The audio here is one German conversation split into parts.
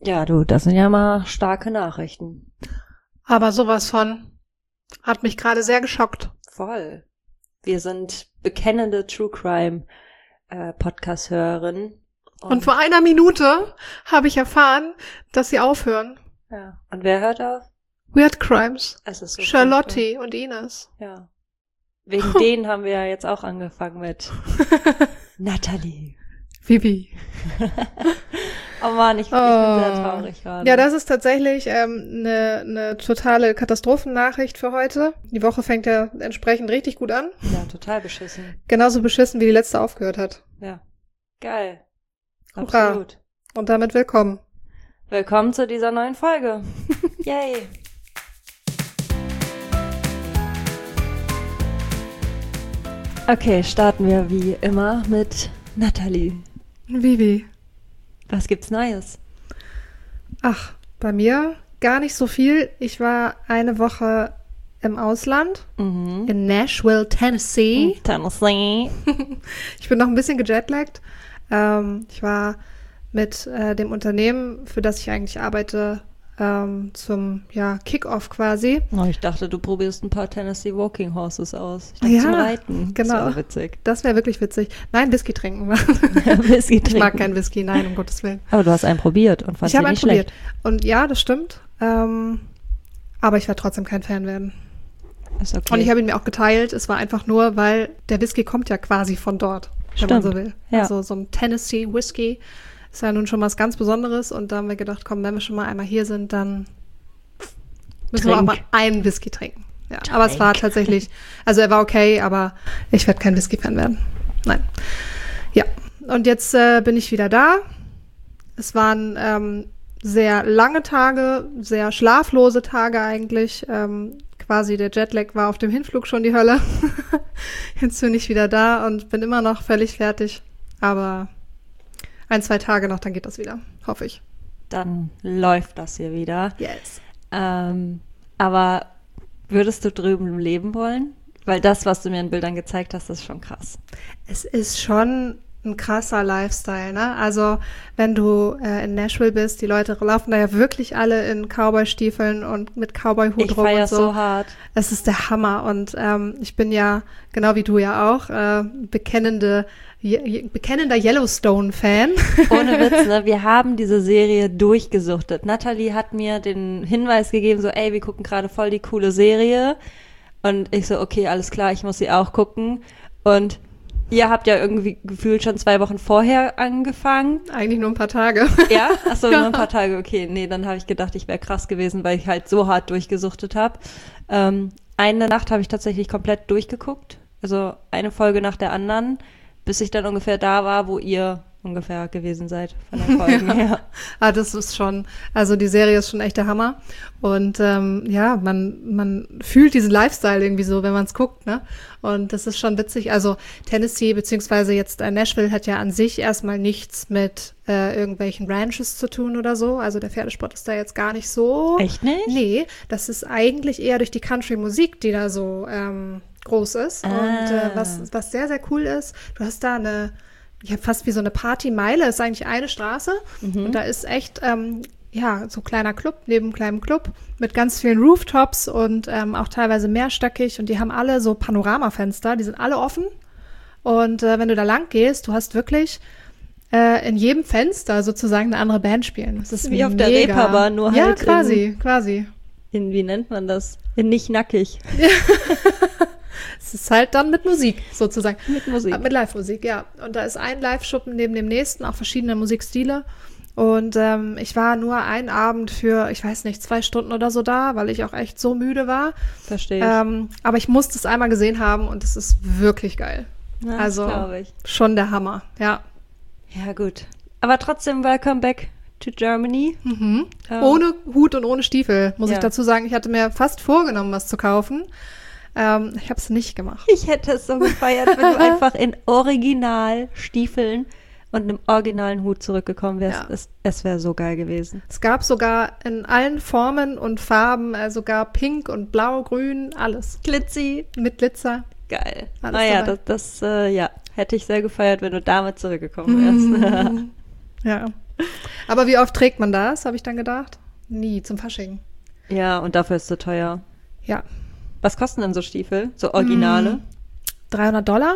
Ja, du, das sind ja mal starke Nachrichten. Aber sowas von hat mich gerade sehr geschockt. Voll. Wir sind bekennende True Crime Podcast-Hörerinnen. Und vor einer Minute habe ich erfahren, dass sie aufhören. Ja. Und wer hört auf? Weird Crimes. Es ist so Charlotte und Ines. Ja. Wegen denen haben wir ja jetzt auch angefangen mit Natalie. Vivi. Oh Mann, ich bin sehr traurig gerade. Ja, das ist tatsächlich eine totale Katastrophennachricht für heute. Die Woche fängt ja entsprechend richtig gut an. Ja, total beschissen. Genauso beschissen, wie die letzte aufgehört hat. Ja. Geil. Hurra. Absolut. Und damit willkommen. Willkommen zu dieser neuen Folge. Yay. Okay, starten wir wie immer mit Natalie. Vivi. Was gibt's Neues? Ach, bei mir gar nicht so viel. Ich war eine Woche im Ausland, in Nashville, Tennessee. Tennessee. Ich bin noch ein bisschen gejetlaggt. Ich war mit dem Unternehmen, für das ich eigentlich arbeite, zum Kick-Off quasi. Oh, ich dachte, du probierst ein paar Tennessee Walking Horses aus. Ich dachte, zum Reiten. Genau. Das wäre witzig. Das wäre wirklich witzig. Nein, Whisky trinken. Whisky trinken. Ich mag keinen Whisky, nein, um Gottes Willen. Aber du hast einen probiert und fandst ihn nicht schlecht. Und ja, das stimmt. Aber ich werde trotzdem kein Fan werden. Ist okay. Und ich habe ihn mir auch geteilt. Es war einfach nur, weil der Whisky kommt ja quasi von dort, wenn man so will. Ja. Also so ein Tennessee Whisky ist ja nun schon was ganz Besonderes. Und da haben wir gedacht, komm, wenn wir schon mal einmal hier sind, dann müssen wir auch mal einen Whisky trinken. Ja, aber es war tatsächlich, also er war okay, aber ich werde kein Whisky-Fan werden. Nein. Ja, und jetzt bin ich wieder da. Es waren sehr lange Tage, sehr schlaflose Tage eigentlich. Quasi der Jetlag war auf dem Hinflug schon die Hölle. Jetzt bin ich wieder da und bin immer noch völlig fertig. Aber 1-2 Tage noch, dann geht das wieder, hoffe ich. Dann läuft das hier wieder. Yes. Aber würdest du drüben leben wollen? Weil das, was du mir in Bildern gezeigt hast, ist schon krass. Es ist schon ein krasser Lifestyle, ne? Also wenn du in Nashville bist, die Leute laufen da ja wirklich alle in Cowboy-Stiefeln und mit Cowboy-Hut rum und so. So hart. Es ist der Hammer und ich bin ja, genau wie du ja auch, bekennender Yellowstone-Fan. Ohne Witz, ne? Wir haben diese Serie durchgesuchtet. Natalie hat mir den Hinweis gegeben, so, ey, wir gucken gerade voll die coole Serie. Und ich so, okay, alles klar, ich muss sie auch gucken. Und ihr habt ja irgendwie gefühlt schon 2 Wochen vorher angefangen. Eigentlich nur ein paar Tage. Ja? Achso, Ja. nur ein paar Tage, okay. Nee, dann habe ich gedacht, ich wäre krass gewesen, weil ich halt so hart durchgesuchtet habe. Eine Nacht habe ich tatsächlich komplett durchgeguckt. Also eine Folge nach der anderen, bis ich dann ungefähr da war, wo ihr ungefähr gewesen seid von den Folgen her. Ah, das ist schon, also die Serie ist schon echt der Hammer. Und man fühlt diesen Lifestyle irgendwie so, wenn man es guckt, ne? Und das ist schon witzig. Also Tennessee beziehungsweise jetzt Nashville hat ja an sich erstmal nichts mit irgendwelchen Ranches zu tun oder so. Also der Pferdesport ist da jetzt gar nicht so. Echt nicht? Nee, das ist eigentlich eher durch die Country-Musik, die da so groß ist. Und was sehr, sehr cool ist, du hast da fast wie so eine Partymeile, ist eigentlich eine Straße und da ist echt, so ein kleiner Club neben einem kleinen Club mit ganz vielen Rooftops und auch teilweise mehrstöckig und die haben alle so Panoramafenster, die sind alle offen und wenn du da lang gehst, du hast wirklich in jedem Fenster sozusagen eine andere Band spielen. Das ist wie auf der Reeperbahn, nur halt quasi. Wie nennt man das? Nicht nackig. Es ist halt dann mit Musik, sozusagen. Mit Musik. Mit Live-Musik, ja. Und da ist ein Live-Schuppen neben dem nächsten, auch verschiedene Musikstile. Und ich war nur einen Abend für, ich weiß nicht, 2 Stunden oder so da, weil ich auch echt so müde war. Verstehe ich. Aber ich musste es einmal gesehen haben und es ist wirklich geil. Ja, also glaube ich. schon der Hammer, ja. Ja, gut. Aber trotzdem, welcome back to Germany. Ohne Hut und ohne Stiefel, muss Ja. ich dazu sagen. Ich hatte mir fast vorgenommen, was zu kaufen. Ich habe es nicht gemacht. Ich hätte es so gefeiert, wenn du einfach in Originalstiefeln und einem originalen Hut zurückgekommen wärst. Ja. Es wäre so geil gewesen. Es gab sogar in allen Formen und Farben, sogar pink und blau, grün, alles. Glitzy. Mit Glitzer. Geil. Alles Naja, dabei. das hätte ich sehr gefeiert, wenn du damit zurückgekommen wärst. Ja, Aber wie oft trägt man das, habe ich dann gedacht? Nie, zum Fasching. Ja, und dafür ist es so teuer. Ja. Was kosten denn so Stiefel? So Originale? $300?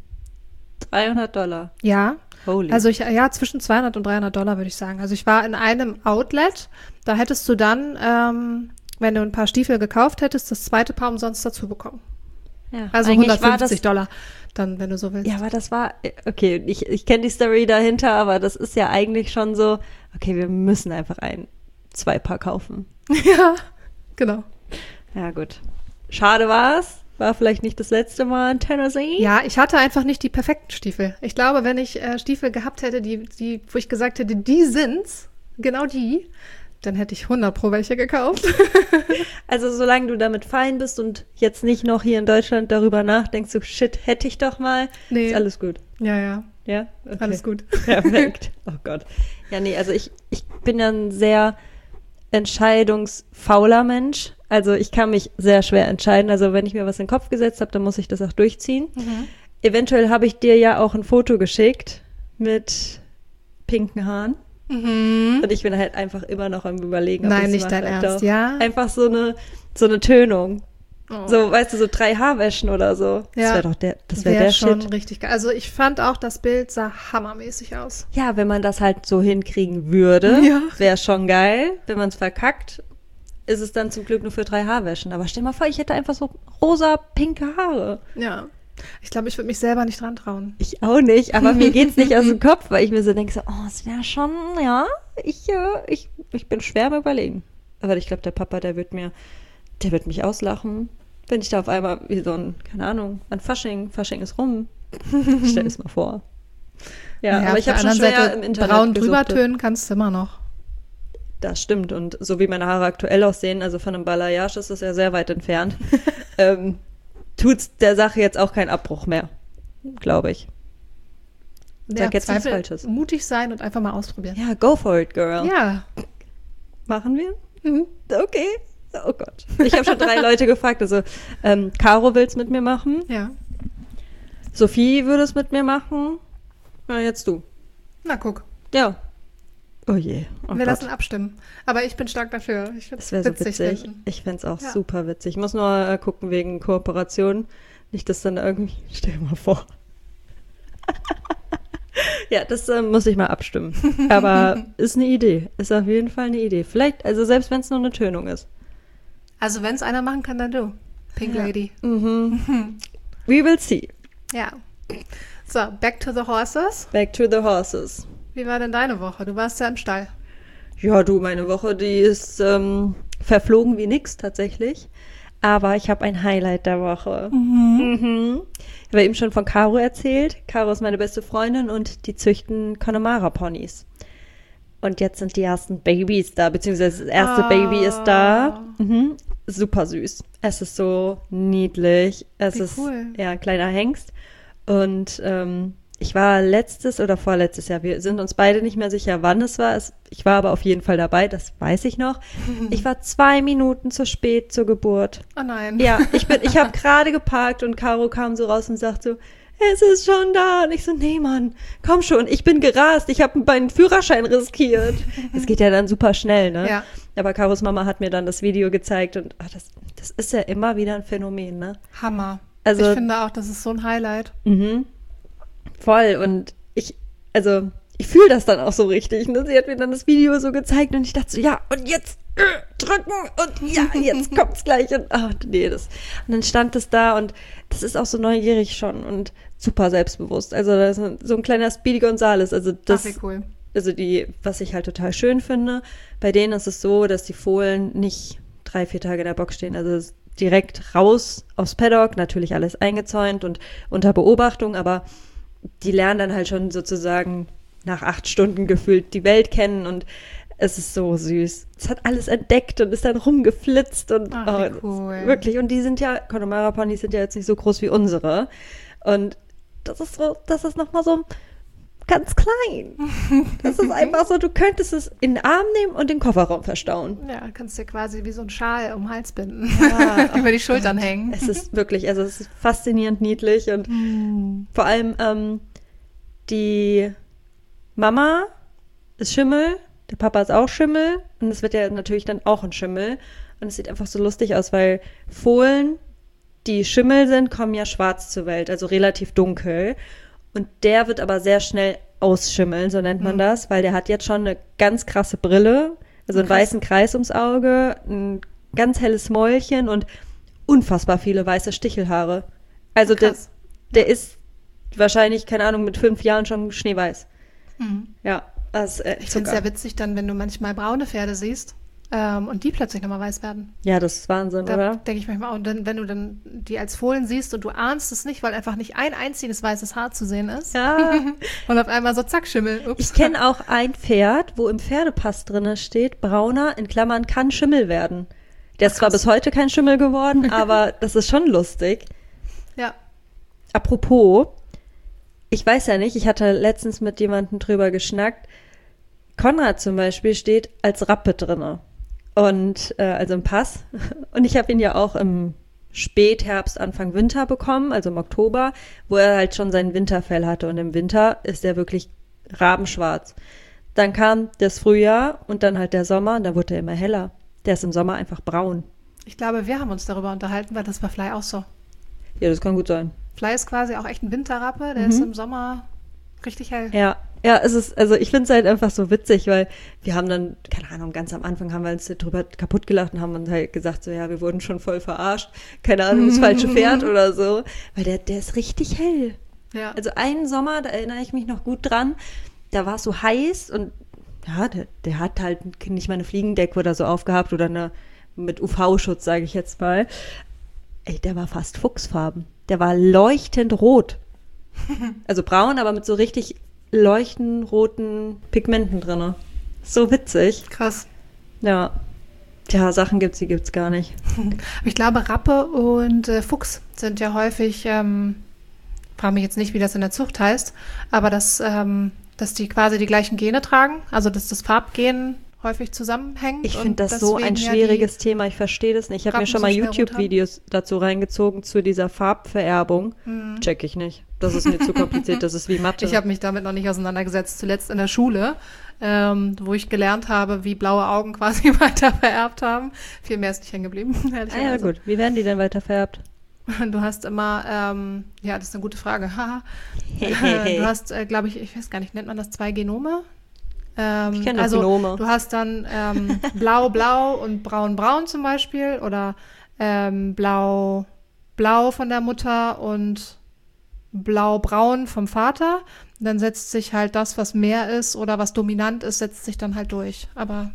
$300. Ja. Holy. Also zwischen $200 und $300 würde ich sagen. Also ich war in einem Outlet, da hättest du dann, wenn du ein paar Stiefel gekauft hättest, das zweite Paar umsonst dazu bekommen. Ja, also $150 dann, wenn du so willst. Ja, aber das war, okay, ich kenne die Story dahinter, aber das ist ja eigentlich schon so, okay, wir müssen einfach zwei Paar kaufen. Ja, genau. Ja, gut. Schade war's. War vielleicht nicht das letzte Mal in Tennessee. Ja, ich hatte einfach nicht die perfekten Stiefel. Ich glaube, wenn ich Stiefel gehabt hätte, die, wo ich gesagt hätte, die sind's, genau die, dann hätte ich 100 pro welche gekauft. Also solange du damit fein bist und jetzt nicht noch hier in Deutschland darüber nachdenkst, so shit, hätte ich doch mal, ist alles gut. Ja, ja. Ja? Okay. Alles gut. Perfekt. Oh Gott. Ja, nee, also ich bin ja ein sehr entscheidungsfauler Mensch. Also ich kann mich sehr schwer entscheiden. Also wenn ich mir was in den Kopf gesetzt habe, dann muss ich das auch durchziehen. Mhm. Eventuell habe ich dir ja auch ein Foto geschickt mit pinken Haaren. Mhm. Und ich bin halt einfach immer noch am Überlegen, ob Nein, nicht dein Ernst, ja? Einfach so eine Tönung. Oh. So, weißt du, so 3 Haarwäschen oder so. Ja. Das wäre der schon Shit. Richtig geil. Also ich fand auch, das Bild sah hammermäßig aus. Ja, wenn man das halt so hinkriegen würde, wäre schon geil. Wenn man es verkackt, ist es dann zum Glück nur für 3 Haarwäschen. Aber stell mal vor, ich hätte einfach so rosa, pinke Haare. Ja. Ich glaube, ich würde mich selber nicht dran trauen. Ich auch nicht, aber mir geht's nicht aus dem Kopf, weil ich mir so denke, oh, es wäre schon, ja, ich bin schwer am Überlegen. Aber ich glaube, der Papa, der wird mich auslachen, wenn ich da auf einmal wie so ein, keine Ahnung, an Fasching ist rum. Stell es mal vor. Ja, aber ich habe schon schwer Seite im Internet braun drüber tönen kannst du immer noch. Das stimmt. Und so wie meine Haare aktuell aussehen, also von einem Balayage ist das ja sehr weit entfernt, tut's der Sache jetzt auch keinen Abbruch mehr, glaube ich. Sag jetzt nichts Falsches. Mutig sein und einfach mal ausprobieren. Ja, go for it, girl. Ja. Machen wir? Mhm. Okay. Oh Gott. Ich habe schon 3 Leute gefragt. Also, Caro will es mit mir machen. Ja. Sophie würde es mit mir machen. Na, jetzt du. Na, guck. Ja. Oh je. Oh wir lassen abstimmen. Aber ich bin stark dafür. Ich finde es so witzig. Ich fände es auch super witzig. Ich muss nur gucken wegen Kooperation. Nicht, dass dann irgendwie... Stell dir mal vor. Ja, das muss ich mal abstimmen. Aber ist eine Idee. Ist auf jeden Fall eine Idee. Vielleicht, also selbst wenn es nur eine Tönung ist. Also wenn es einer machen kann, dann du. Pink Lady. Mhm. We will see. Ja. So, back to the horses. Back to the horses. Wie war denn deine Woche? Du warst ja im Stall. Ja, du, meine Woche, die ist verflogen wie nix tatsächlich. Aber ich habe ein Highlight der Woche. Mhm. Ich habe eben schon von Caro erzählt. Caro ist meine beste Freundin und die züchten Connemara-Ponys. Und jetzt sind die ersten Babys da, beziehungsweise das erste Baby ist da. Mhm. Super süß. Es ist so niedlich. Es ist cool. Ja, ein kleiner Hengst. Und ich war letztes oder vorletztes Jahr, wir sind uns beide nicht mehr sicher, wann es war. Ich war aber auf jeden Fall dabei, das weiß ich noch. Ich war 2 Minuten zu spät zur Geburt. Oh nein. Ja, ich habe gerade geparkt und Caro kam so raus und sagt so, es ist schon da. Und ich so, nee, Mann, komm schon, ich bin gerast, ich habe meinen Führerschein riskiert. Es geht ja dann super schnell, ne? Ja. Aber Caros Mama hat mir dann das Video gezeigt und das ist ja immer wieder ein Phänomen, ne? Hammer. Also, ich finde auch, das ist so ein Highlight. Mhm. Voll. Und ich fühle das dann auch so richtig. Ne? Sie hat mir dann das Video so gezeigt und ich dachte so, ja, und jetzt drücken und ja, jetzt kommt's gleich. Und dann stand es da und das ist auch so neugierig schon und super selbstbewusst. Also das ist so ein kleiner Speedy Gonzales. Also das, wie cool. Also was ich halt total schön finde, bei denen ist es so, dass die Fohlen nicht 3-4 Tage in der Box stehen. Also direkt raus aufs Paddock, natürlich alles eingezäunt und unter Beobachtung, aber die lernen dann halt schon sozusagen nach 8 Stunden gefühlt die Welt kennen und es ist so süß. Es hat alles entdeckt und ist dann rumgeflitzt und cool. Wirklich. Und die sind ja, Connemara-Ponys sind ja jetzt nicht so groß wie unsere. Und das ist nochmal so ganz klein. Das ist einfach so, du könntest es in den Arm nehmen und den Kofferraum verstauen. Ja, kannst dir quasi wie so ein Schal um den Hals binden. Ja, über die Schultern hängen. Es ist wirklich, also es ist faszinierend niedlich und vor allem die Mama ist Schimmel, der Papa ist auch Schimmel und es wird ja natürlich dann auch ein Schimmel. Und es sieht einfach so lustig aus, weil Fohlen, die Schimmel sind, kommen ja schwarz zur Welt, also relativ dunkel. Und der wird aber sehr schnell ausschimmeln, so nennt man das, weil der hat jetzt schon eine ganz krasse Brille, also einen weißen Kreis ums Auge, ein ganz helles Mäulchen und unfassbar viele weiße Stichelhaare. Also der ist wahrscheinlich, keine Ahnung, mit 5 Jahren schon schneeweiß. Ja, das ist ich finde es sehr witzig dann, wenn du manchmal braune Pferde siehst und die plötzlich nochmal weiß werden. Ja, das ist Wahnsinn, da oder? Denke ich manchmal auch. Und dann, wenn du dann die als Fohlen siehst und du ahnst es nicht, weil einfach nicht ein einziges weißes Haar zu sehen ist. Ja. Und auf einmal so zack, Schimmel. Ups. Ich kenne auch ein Pferd, wo im Pferdepass drin steht, brauner, in Klammern, kann Schimmel werden. Der ist zwar bis heute kein Schimmel geworden, aber das ist schon lustig. Ja. Apropos, ich weiß ja nicht, ich hatte letztens mit jemandem drüber geschnackt. Konrad zum Beispiel steht als Rappe drinne. Und also im Pass. Und ich habe ihn ja auch im Spätherbst, Anfang Winter bekommen, also im Oktober, wo er halt schon sein Winterfell hatte. Und im Winter ist er wirklich rabenschwarz. Dann kam das Frühjahr und dann halt der Sommer und da wurde er immer heller. Der ist im Sommer einfach braun. Ich glaube, wir haben uns darüber unterhalten, weil das bei Fly auch so. Ja, das kann gut sein. Fly ist quasi auch echt ein Winterrappe, der ist im Sommer richtig hell. Ja, es ist, also ich finde es halt einfach so witzig, weil wir haben dann, keine Ahnung, ganz am Anfang haben wir uns drüber kaputt gelacht und haben uns halt gesagt, so ja, wir wurden schon voll verarscht, keine Ahnung, das falsche Pferd oder so, weil der ist richtig hell. Ja. Also einen Sommer, da erinnere ich mich noch gut dran, da war es so heiß und ja, der hat halt nicht mal eine Fliegendecke oder so aufgehabt oder eine mit UV-Schutz, sage ich jetzt mal. Ey, der war fast fuchsfarben. Der war leuchtend rot. Also braun, aber mit so richtig leuchtend roten Pigmenten drin. So witzig. Krass. Ja. Tja, Sachen gibt's, die gibt's gar nicht. Ich glaube, Rappe und Fuchs sind ja häufig, frage mich jetzt nicht, wie das in der Zucht heißt, aber dass die quasi die gleichen Gene tragen, also dass das Farbgen häufig zusammenhängt. Ich finde das so ein schwieriges Thema, ich verstehe das nicht. Ich habe mir schon mal YouTube-Videos dazu reingezogen, zu dieser Farbvererbung. Check ich nicht. Das ist mir zu kompliziert, das ist wie Mathe. Ich habe mich damit noch nicht auseinandergesetzt, zuletzt in der Schule, wo ich gelernt habe, wie blaue Augen quasi weiter vererbt haben. Viel mehr ist nicht hängen geblieben, ehrlicherweise. Ja gut, wie werden die denn weiter vererbt? Du hast immer, ja, das ist eine gute Frage. Du hast, glaube ich weiß gar nicht, nennt man das 2 Genome? Ich kenne also Genome. Du hast dann blau-blau und braun-braun zum Beispiel oder blau-blau von der Mutter und blau-braun vom Vater. Und dann setzt sich halt das, was mehr ist oder was dominant ist, setzt sich dann halt durch. Aber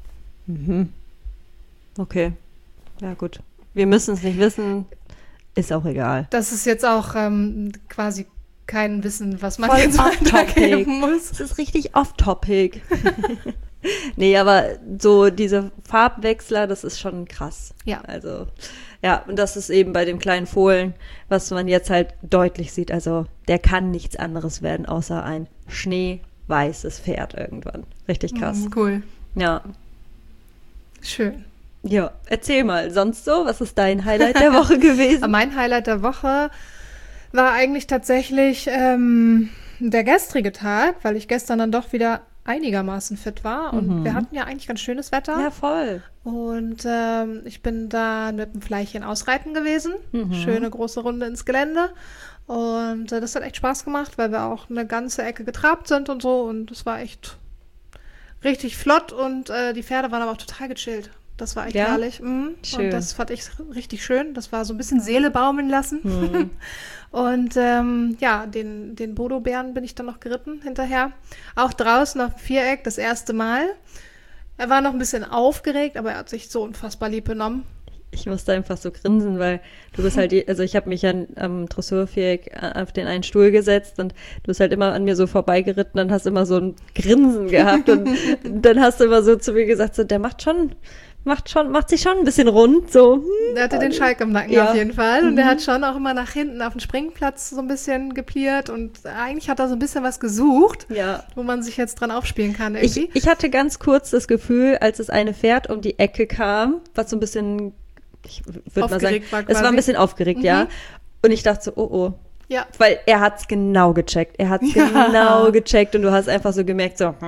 Okay, ja gut. Wir müssen es nicht wissen, ist auch egal. das ist jetzt auch quasi kein Wissen, was man Voll jetzt off-topic. weitergeben muss. Das ist richtig off-topic. Nee, aber so diese Farbwechsler, das ist schon krass. Ja. Also, ja, und das ist eben bei dem kleinen Fohlen, was man jetzt halt deutlich sieht. Also, der kann nichts anderes werden, außer ein schneeweißes Pferd irgendwann. Richtig krass. Cool. Ja. Schön. Ja, erzähl mal, sonst so? Was ist dein Highlight der Woche gewesen? Mein Highlight der Woche war eigentlich tatsächlich der gestrige Tag, weil ich gestern dann doch wieder einigermaßen fit war. Und wir hatten ja eigentlich ganz schönes Wetter. Ja, voll. Und ich bin da mit dem Fleischchen ausreiten gewesen. Schöne große Runde ins Gelände. Und das hat echt Spaß gemacht, weil wir auch eine ganze Ecke getrabt sind und so. Und es war echt richtig flott. Und die Pferde waren aber auch total gechillt. Das war echt herrlich. Schön. Und das fand ich richtig schön. Das war so ein bisschen Seele baumeln lassen. Und ja, den Bodo-Bären bin ich dann noch geritten hinterher. Auch draußen auf dem Viereck, das erste Mal. Er war noch ein bisschen aufgeregt, aber er hat sich so unfassbar lieb benommen. Ich musste einfach so grinsen, weil du bist halt, also ich habe mich am Dressurviereck auf den einen Stuhl gesetzt und du bist halt immer an mir so vorbeigeritten und hast immer so ein Grinsen gehabt und dann hast du immer so zu mir gesagt, so, der macht sich schon ein bisschen rund, so. Der hatte den Schalk im Nacken auf jeden Fall und der hat schon auch immer nach hinten auf den Springplatz so ein bisschen gepliert und eigentlich hat er so ein bisschen was gesucht, wo man sich jetzt dran aufspielen kann irgendwie. Ich hatte ganz kurz das Gefühl, als das eine Pferd um die Ecke kam, was so ein bisschen, ich würde mal sagen, es war ein bisschen aufgeregt, ja. Und ich dachte so, oh, Ja. Weil er hat's genau gecheckt. Er hat's genau gecheckt und du hast einfach so gemerkt, so,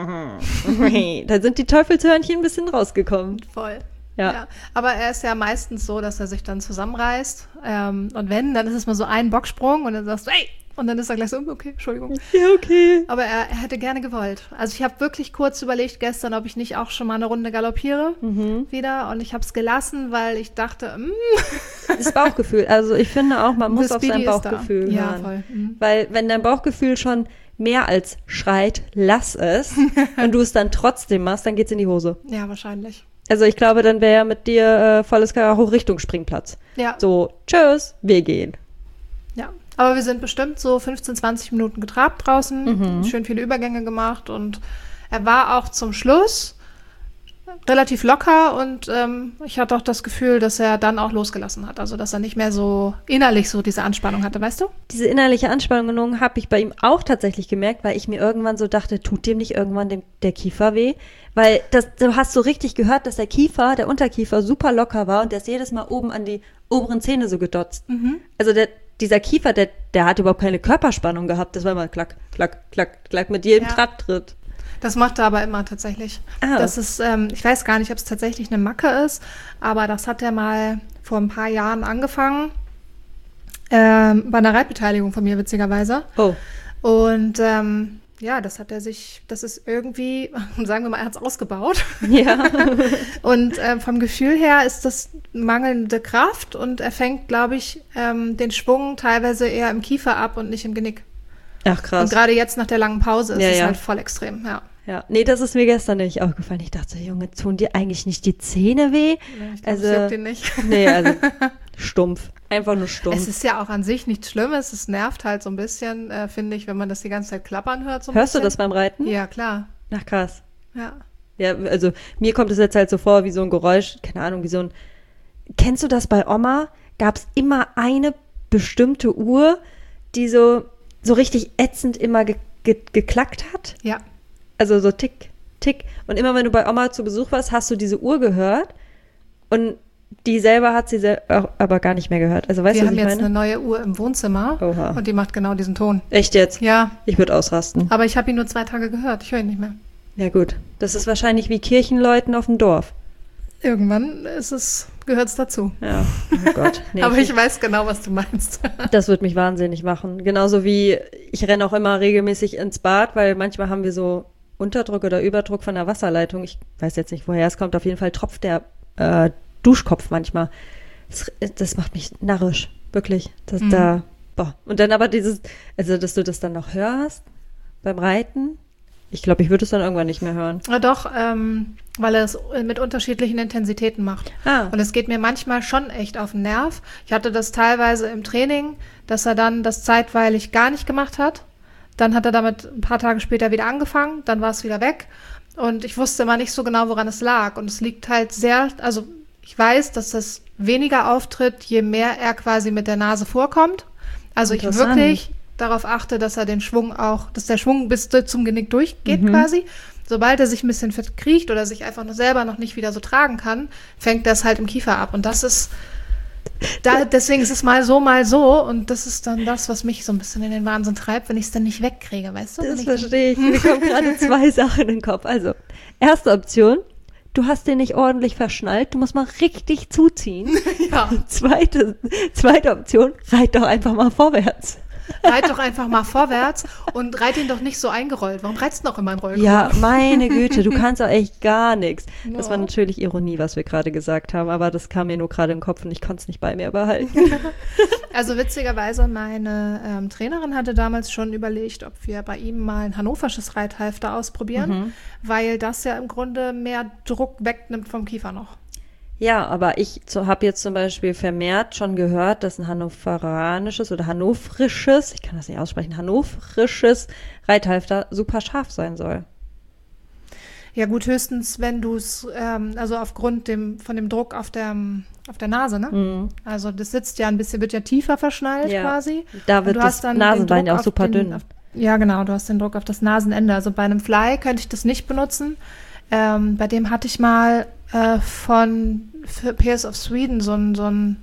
da sind die Teufelshörnchen ein bisschen rausgekommen. Voll. Ja. Ja. Aber er ist ja meistens so, dass er sich dann zusammenreißt. Und wenn, dann ist es mal so ein Bocksprung und dann sagst du, hey! Und dann ist er gleich so, okay, Entschuldigung. Ja, okay. Aber er hätte gerne gewollt. Also ich habe wirklich kurz überlegt gestern, ob ich nicht auch schon mal eine Runde galoppiere wieder. Und ich habe es gelassen, weil ich dachte, Das Bauchgefühl. Also ich finde auch, man muss auf sein Bauchgefühl hören. Ja, voll. Weil wenn dein Bauchgefühl schon mehr als schreit, lass es, und du es dann trotzdem machst, dann geht's in die Hose. Ja, wahrscheinlich. Also ich glaube, dann wäre mit dir volles Karacho Richtung Springplatz. Ja. So, tschüss, wir gehen. Ja, aber wir sind bestimmt so 15, 20 Minuten getrabt draußen, schön viele Übergänge gemacht und er war auch zum Schluss relativ locker und ich hatte auch das Gefühl, dass er dann auch losgelassen hat. Also, dass er nicht mehr so innerlich so diese Anspannung hatte, weißt du? Diese innerliche Anspannung habe ich bei ihm auch tatsächlich gemerkt, weil ich mir irgendwann so dachte, tut dem nicht irgendwann der Kiefer weh? Weil du hast so richtig gehört, dass der Unterkiefer super locker war und der ist jedes Mal oben an die oberen Zähne so gedotzt. Also dieser Kiefer, der hat überhaupt keine Körperspannung gehabt. Das war immer klack, klack, klack, klack mit jedem Trabtritt. Das macht er aber immer tatsächlich. Das ist, ich weiß gar nicht, ob es tatsächlich eine Macke ist, aber das hat er mal vor ein paar Jahren angefangen. Bei einer Reitbeteiligung von mir, witzigerweise. Oh. Und das ist irgendwie, sagen wir mal, er hat es ausgebaut. Ja. Und vom Gefühl her ist das mangelnde Kraft und er fängt, glaube ich, den Schwung teilweise eher im Kiefer ab und nicht im Genick. Ach, krass. Und gerade jetzt nach der langen Pause ist es halt voll extrem, Ja, nee, das ist mir gestern nicht aufgefallen. Ich dachte, Junge, tun dir eigentlich nicht die Zähne weh? Ich glaub, das juckt ihn nicht. Nee, also stumpf. Einfach nur stumpf. Es ist ja auch an sich nichts Schlimmes. Es nervt halt so ein bisschen, finde ich, wenn man das die ganze Zeit klappern hört. Hörst du das beim Reiten? Ja, klar. Ach, krass. Ja. Ja, also mir kommt es jetzt halt so vor, wie so ein Geräusch, keine Ahnung, wie so ein... Kennst du das bei Oma? Gab es immer eine bestimmte Uhr, die so richtig ätzend immer geklackt hat? Ja. Also so tick, tick. Und immer wenn du bei Oma zu Besuch warst, hast du diese Uhr gehört und die selber hat sie aber gar nicht mehr gehört. Also weißt du, was ich meine? Wir haben jetzt eine neue Uhr im Wohnzimmer. Oha. Und die macht genau diesen Ton. Echt jetzt? Ja. Ich würde ausrasten. Aber ich habe ihn nur 2 Tage gehört. Ich höre ihn nicht mehr. Ja gut. Das ist wahrscheinlich wie Kirchenläuten auf dem Dorf. Irgendwann gehört es dazu. Ja, oh Gott. Nee, aber ich weiß genau, was du meinst. Das wird mich wahnsinnig machen. Genauso wie ich renne auch immer regelmäßig ins Bad, weil manchmal haben wir so Unterdruck oder Überdruck von der Wasserleitung. Ich weiß jetzt nicht, woher es kommt. Auf jeden Fall tropft der Duschkopf manchmal. Das macht mich narrisch. Wirklich. Und dann aber dass du das dann noch hörst beim Reiten. Ich glaube, ich würde es dann irgendwann nicht mehr hören. Ja, doch, weil er es mit unterschiedlichen Intensitäten macht. Und es geht mir manchmal schon echt auf den Nerv. Ich hatte das teilweise im Training, dass er dann das zeitweilig gar nicht gemacht hat. Dann hat er damit ein paar Tage später wieder angefangen, dann war es wieder weg. Und ich wusste immer nicht so genau, woran es lag. Und es liegt halt also ich weiß, dass das weniger auftritt, je mehr er quasi mit der Nase vorkommt. Also ich wirklich darauf achte, dass der Schwung bis zum Genick durchgeht quasi. Sobald er sich ein bisschen verkriecht oder sich einfach selber noch nicht wieder so tragen kann, fängt das halt im Kiefer ab. Und das ist, deswegen ist es mal so und das ist dann das, was mich so ein bisschen in den Wahnsinn treibt, wenn ich es dann nicht wegkriege, weißt du? Das verstehe ich. Mir kommen gerade 2 Sachen in den Kopf. Also, erste Option, du hast den nicht ordentlich verschnallt, du musst mal richtig zuziehen. Ja. Zweite Option, reit doch einfach mal vorwärts. Reit doch einfach mal vorwärts und reit ihn doch nicht so eingerollt. Warum reitst du noch immer in Rollkoffer? Ja, meine Güte, du kannst auch echt gar nichts. No. Das war natürlich Ironie, was wir gerade gesagt haben, aber das kam mir nur gerade in den Kopf und ich konnte es nicht bei mir behalten. Also witzigerweise, meine Trainerin hatte damals schon überlegt, ob wir bei ihm mal ein hannoversches Reithalfter ausprobieren, weil das ja im Grunde mehr Druck wegnimmt vom Kiefer noch. Ja, aber ich habe jetzt zum Beispiel vermehrt schon gehört, dass ein hannoveranisches oder hannovrisches, ich kann das nicht aussprechen, hannovrisches Reithalfter super scharf sein soll. Ja gut, höchstens, wenn du es, also aufgrund von dem Druck auf der Nase, ne? Mhm. Also das sitzt ja ein bisschen, wird ja tiefer verschnallt quasi. Da wird das Nasenbein ja auch super dünn. Ja genau, du hast den Druck auf das Nasenende. Also bei einem Fly könnte ich das nicht benutzen. Bei dem hatte ich mal von Pears of Sweden so ein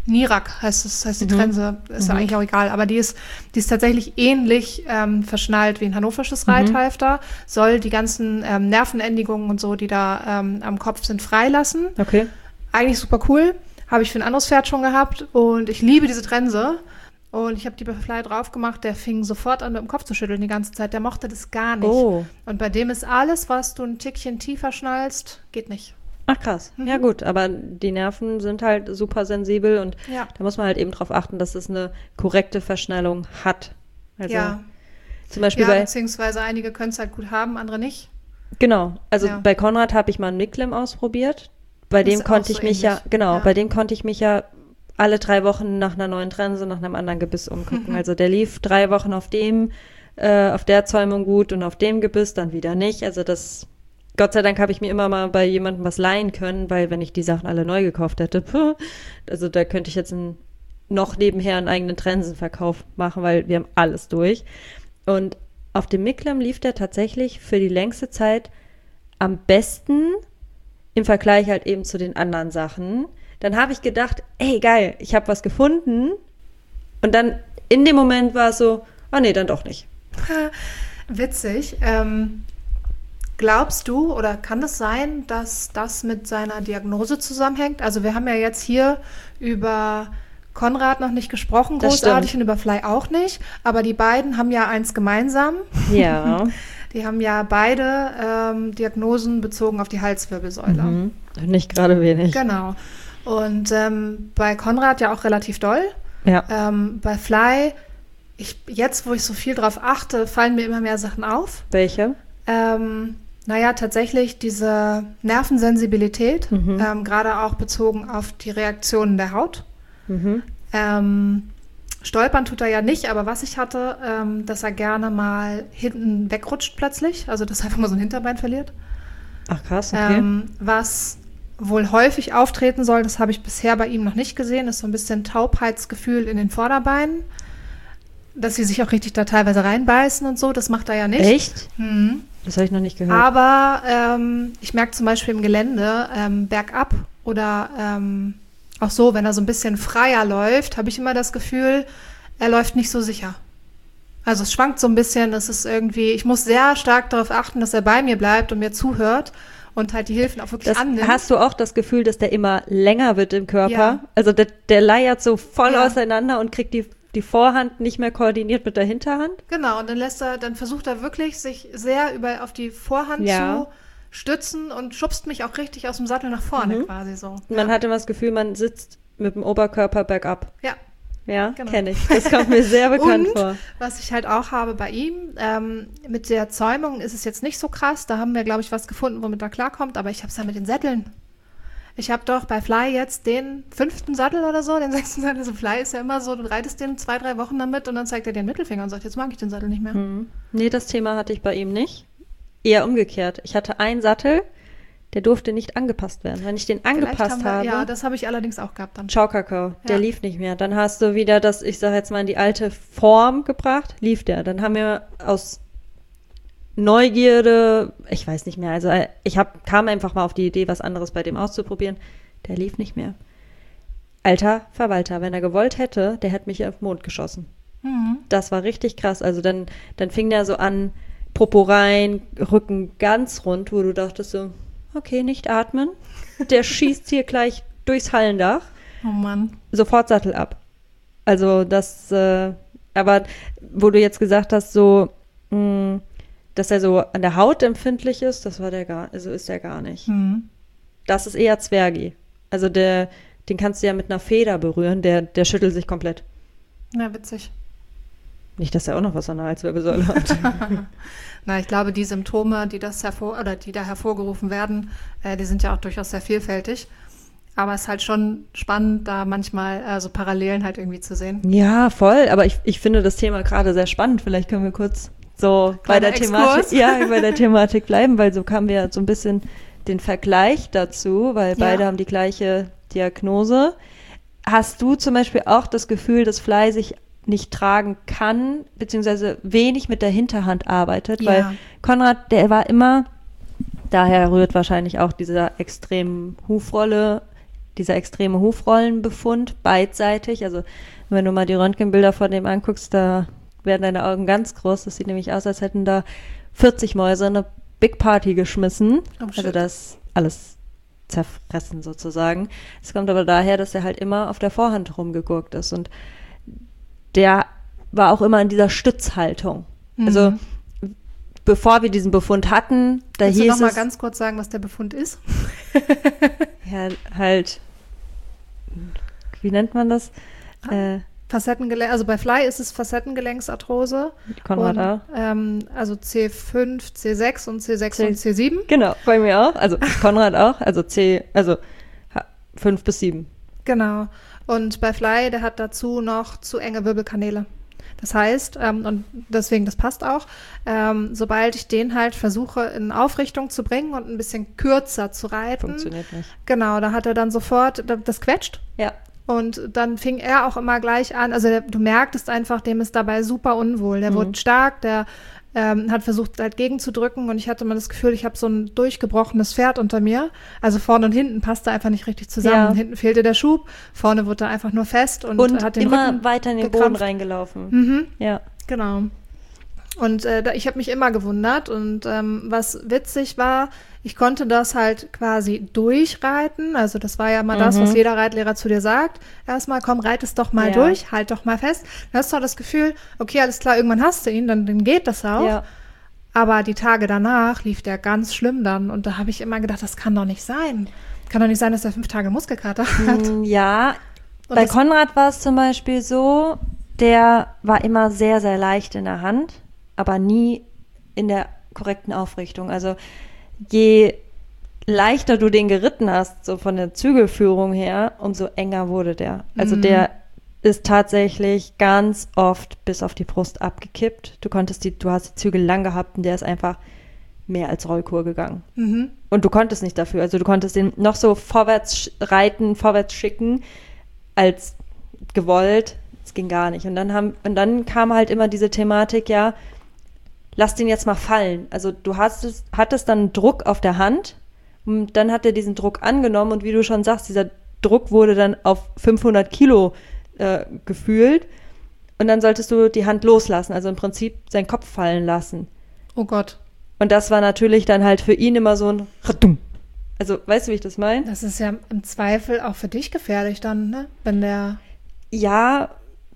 Nirak heißt die Trense, ist ja eigentlich auch egal, aber die ist tatsächlich ähnlich verschnallt wie ein hannoversches Reithalfter, soll die ganzen Nervenendigungen und so, die da am Kopf sind, freilassen. Okay. Eigentlich super cool, habe ich für ein anderes Pferd schon gehabt und ich liebe diese Trense. Und ich habe die bei Fly drauf gemacht, der fing sofort an, mit dem Kopf zu schütteln die ganze Zeit. Der mochte das gar nicht. Oh. Und bei dem ist alles, was du ein Tickchen tiefer schnallst, geht nicht. Ach krass. Ja gut, aber die Nerven sind halt super sensibel und da muss man halt eben drauf achten, dass es eine korrekte Verschnallung hat. Also zum Beispiel beziehungsweise einige können es halt gut haben, andere nicht. Genau, also bei Konrad habe ich mal einen Miklem ausprobiert. Bei dem konnte ich mich bei dem konnte ich mich ja alle 3 Wochen nach einer neuen Trense, nach einem anderen Gebiss umgucken. Also der lief 3 Wochen auf der Zäumung gut und auf dem Gebiss dann wieder nicht. Also Gott sei Dank habe ich mir immer mal bei jemandem was leihen können, weil wenn ich die Sachen alle neu gekauft hätte, also da könnte ich jetzt noch nebenher einen eigenen Trensenverkauf machen, weil wir haben alles durch. Und auf dem Miklem lief der tatsächlich für die längste Zeit am besten im Vergleich halt eben zu den anderen Sachen. Dann habe ich gedacht, ey, geil, ich habe was gefunden. Und dann in dem Moment war es so, nee, dann doch nicht. Witzig. Glaubst du oder kann es sein, dass das mit seiner Diagnose zusammenhängt? Also wir haben ja jetzt hier über Konrad noch nicht gesprochen, großartig, und über Fly auch nicht. Aber die beiden haben ja eins gemeinsam. Ja. Die haben ja beide Diagnosen bezogen auf die Halswirbelsäule. Mhm. Nicht gerade wenig. Genau. Und bei Konrad ja auch relativ doll. Ja. Bei Fly, jetzt, wo ich so viel drauf achte, fallen mir immer mehr Sachen auf. Welche? Tatsächlich diese Nervensensibilität, gerade auch bezogen auf die Reaktionen der Haut. Stolpern tut er ja nicht, aber was ich hatte, dass er gerne hinten wegrutscht plötzlich, also dass er einfach mal so ein Hinterbein verliert. Ach krass, okay. Was wohl häufig auftreten soll, das habe ich bisher bei ihm noch nicht gesehen, ist so ein bisschen Taubheitsgefühl in den Vorderbeinen, dass sie sich auch richtig da teilweise reinbeißen und so, das macht er ja nicht. Echt? Das habe ich noch nicht gehört. Aber ich merke zum Beispiel im Gelände, bergab oder auch so, wenn er so ein bisschen freier läuft, habe ich immer das Gefühl, er läuft nicht so sicher. Also es schwankt so ein bisschen, es ist irgendwie, ich muss sehr stark darauf achten, dass er bei mir bleibt und mir zuhört und halt die Hilfen auch wirklich annimmt. Hast du auch das Gefühl, dass der immer länger wird im Körper? Ja. Also der leiert so voll auseinander und kriegt die Vorhand nicht mehr koordiniert mit der Hinterhand? Genau, und dann versucht er wirklich, sich sehr auf die Vorhand zu stützen und schubst mich auch richtig aus dem Sattel nach vorne quasi so. Man hat immer das Gefühl, man sitzt mit dem Oberkörper bergab. Ja. Ja, genau. Kenne ich. Das kommt mir sehr bekannt vor. Was ich halt auch habe bei ihm, mit der Zäumung ist es jetzt nicht so krass. Da haben wir, glaube ich, was gefunden, womit er klarkommt. Aber ich habe es ja mit den Sätteln. Ich habe doch bei Fly jetzt den 5. Sattel oder so, den 6. Sattel. Also Fly ist ja immer so, du reitest den 2-3 Wochen damit und dann zeigt er dir den Mittelfinger und sagt, jetzt mag ich den Sattel nicht mehr. Nee, das Thema hatte ich bei ihm nicht. Eher umgekehrt. Ich hatte einen Sattel, der durfte nicht angepasst werden. Wenn ich den angepasst habe. Ja, das habe ich allerdings auch gehabt dann. Ciao Kakao, der lief nicht mehr. Dann hast du wieder das, ich sage jetzt mal, in die alte Form gebracht, lief der. Dann haben wir aus Neugierde, ich weiß nicht mehr, also kam einfach mal auf die Idee, was anderes bei dem auszuprobieren. Der lief nicht mehr. Alter Verwalter, wenn er gewollt hätte, der hätte mich auf den Mond geschossen. Das war richtig krass. Also dann fing der so an, Popo rein, Rücken ganz rund, wo du dachtest so, okay, nicht atmen. Der schießt hier gleich durchs Hallendach. Oh Mann. Sofort Sattel ab. Also das, aber wo du jetzt gesagt hast, so, dass er so an der Haut empfindlich ist, ist er gar nicht. Das ist eher Zwergi. Also den kannst du ja mit einer Feder berühren, der schüttelt sich komplett. Ja, witzig. Nicht, dass er auch noch was an der Halswirbelsäule hat. Na, ich glaube, die Symptome, die da hervorgerufen werden, die sind ja auch durchaus sehr vielfältig. Aber es ist halt schon spannend, da manchmal so Parallelen halt irgendwie zu sehen. Ja, voll. Aber ich finde das Thema gerade sehr spannend. Vielleicht können wir kurz so bei der Thematik bleiben, weil so kamen wir so ein bisschen den Vergleich dazu, weil beide haben die gleiche Diagnose. Hast du zum Beispiel auch das Gefühl, dass Fly sich nicht tragen kann, beziehungsweise wenig mit der Hinterhand arbeitet, weil Konrad, der war immer, daher rührt wahrscheinlich auch dieser extremen Hufrolle, dieser extreme Hufrollenbefund, beidseitig. Also wenn du mal die Röntgenbilder von dem anguckst, da werden deine Augen ganz groß. Das sieht nämlich aus, als hätten da 40 Mäuse eine Big Party geschmissen. Also das alles zerfressen sozusagen. Es kommt aber daher, dass er halt immer auf der Vorhand rumgegurkt ist. Und der war auch immer in dieser Stützhaltung. Also bevor wir diesen Befund hatten, da hieß es... Willst du noch mal ganz kurz sagen, was der Befund ist? Ja, halt... Wie nennt man das? Facettengelenk, also bei Fly ist es Facettengelenksarthrose. Konrad auch. Also C5, C6 und C6 und C7. Genau, bei mir auch. Also Konrad auch. Also 5 bis 7. Genau. Und bei Fly, der hat dazu noch zu enge Wirbelkanäle. Das heißt, und deswegen, das passt auch, sobald ich den halt versuche in Aufrichtung zu bringen und ein bisschen kürzer zu reiten. Funktioniert nicht. Genau, da hat er dann sofort, das quetscht. Ja. Und dann fing er auch immer gleich an, also du merktest einfach, dem ist dabei super unwohl. Der wurde stark, der hat versucht halt gegenzudrücken und ich hatte immer das Gefühl, ich habe so ein durchgebrochenes Pferd unter mir. Also vorne und hinten passte einfach nicht richtig zusammen. Ja. Hinten fehlte der Schub, vorne wurde er einfach nur fest und hat den immer Rücken weiter in den Boden reingelaufen. Mhm. Ja. Genau. Und ich habe mich immer gewundert und was witzig war, ich konnte das halt quasi durchreiten. Also das war ja mal das, was jeder Reitlehrer zu dir sagt. Erstmal, komm, reit es doch mal durch, halt doch mal fest. Dann hast du auch das Gefühl, okay, alles klar, irgendwann hast du ihn, dann geht das auch. Ja. Aber die Tage danach lief der ganz schlimm dann. Und da habe ich immer gedacht, das kann doch nicht sein. Kann doch nicht sein, dass er 5 Tage Muskelkater hat. Ja, bei Konrad war es zum Beispiel so, der war immer sehr, sehr leicht in der Hand, aber nie in der korrekten Aufrichtung. Also je leichter du den geritten hast, so von der Zügelführung her, umso enger wurde der. Also der ist tatsächlich ganz oft bis auf die Brust abgekippt. Du hast die Zügel lang gehabt und der ist einfach mehr als Rollkur gegangen. Und du konntest nicht dafür. Also du konntest den noch so vorwärts reiten, vorwärts schicken, als gewollt. Das ging gar nicht. Und dann kam halt immer diese Thematik, ja, lass den jetzt mal fallen. Also du hattest dann Druck auf der Hand und dann hat er diesen Druck angenommen und wie du schon sagst, dieser Druck wurde dann auf 500 Kilo gefühlt und dann solltest du die Hand loslassen, also im Prinzip seinen Kopf fallen lassen. Oh Gott. Und das war natürlich dann halt für ihn immer so ein Radum. Also weißt du, wie ich das meine? Das ist ja im Zweifel auch für dich gefährlich dann, ne? Wenn der... Ja,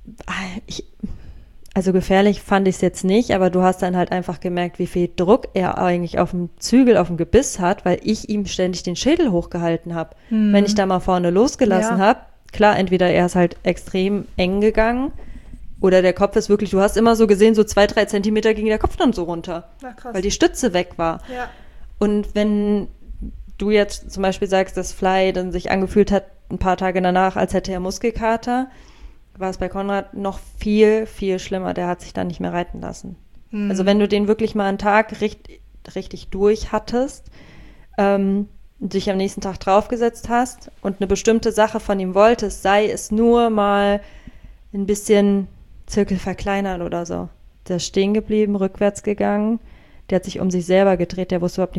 also gefährlich fand ich es jetzt nicht, aber du hast dann halt einfach gemerkt, wie viel Druck er eigentlich auf dem Zügel, auf dem Gebiss hat, weil ich ihm ständig den Schädel hochgehalten habe. Wenn ich da mal vorne losgelassen habe, klar, entweder er ist halt extrem eng gegangen oder der Kopf ist wirklich, du hast immer so gesehen, so 2-3 Zentimeter ging der Kopf dann so runter, weil die Stütze weg war. Ja. Und wenn du jetzt zum Beispiel sagst, dass Fly dann sich angefühlt hat, ein paar Tage danach, als hätte er Muskelkater, war es bei Konrad noch viel, viel schlimmer. Der hat sich dann nicht mehr reiten lassen. Also wenn du den wirklich mal einen Tag richtig durch hattest, dich am nächsten Tag draufgesetzt hast und eine bestimmte Sache von ihm wolltest, sei es nur mal ein bisschen Zirkel verkleinern oder so. Der ist stehen geblieben, rückwärts gegangen, der hat sich um sich selber gedreht, der wusste überhaupt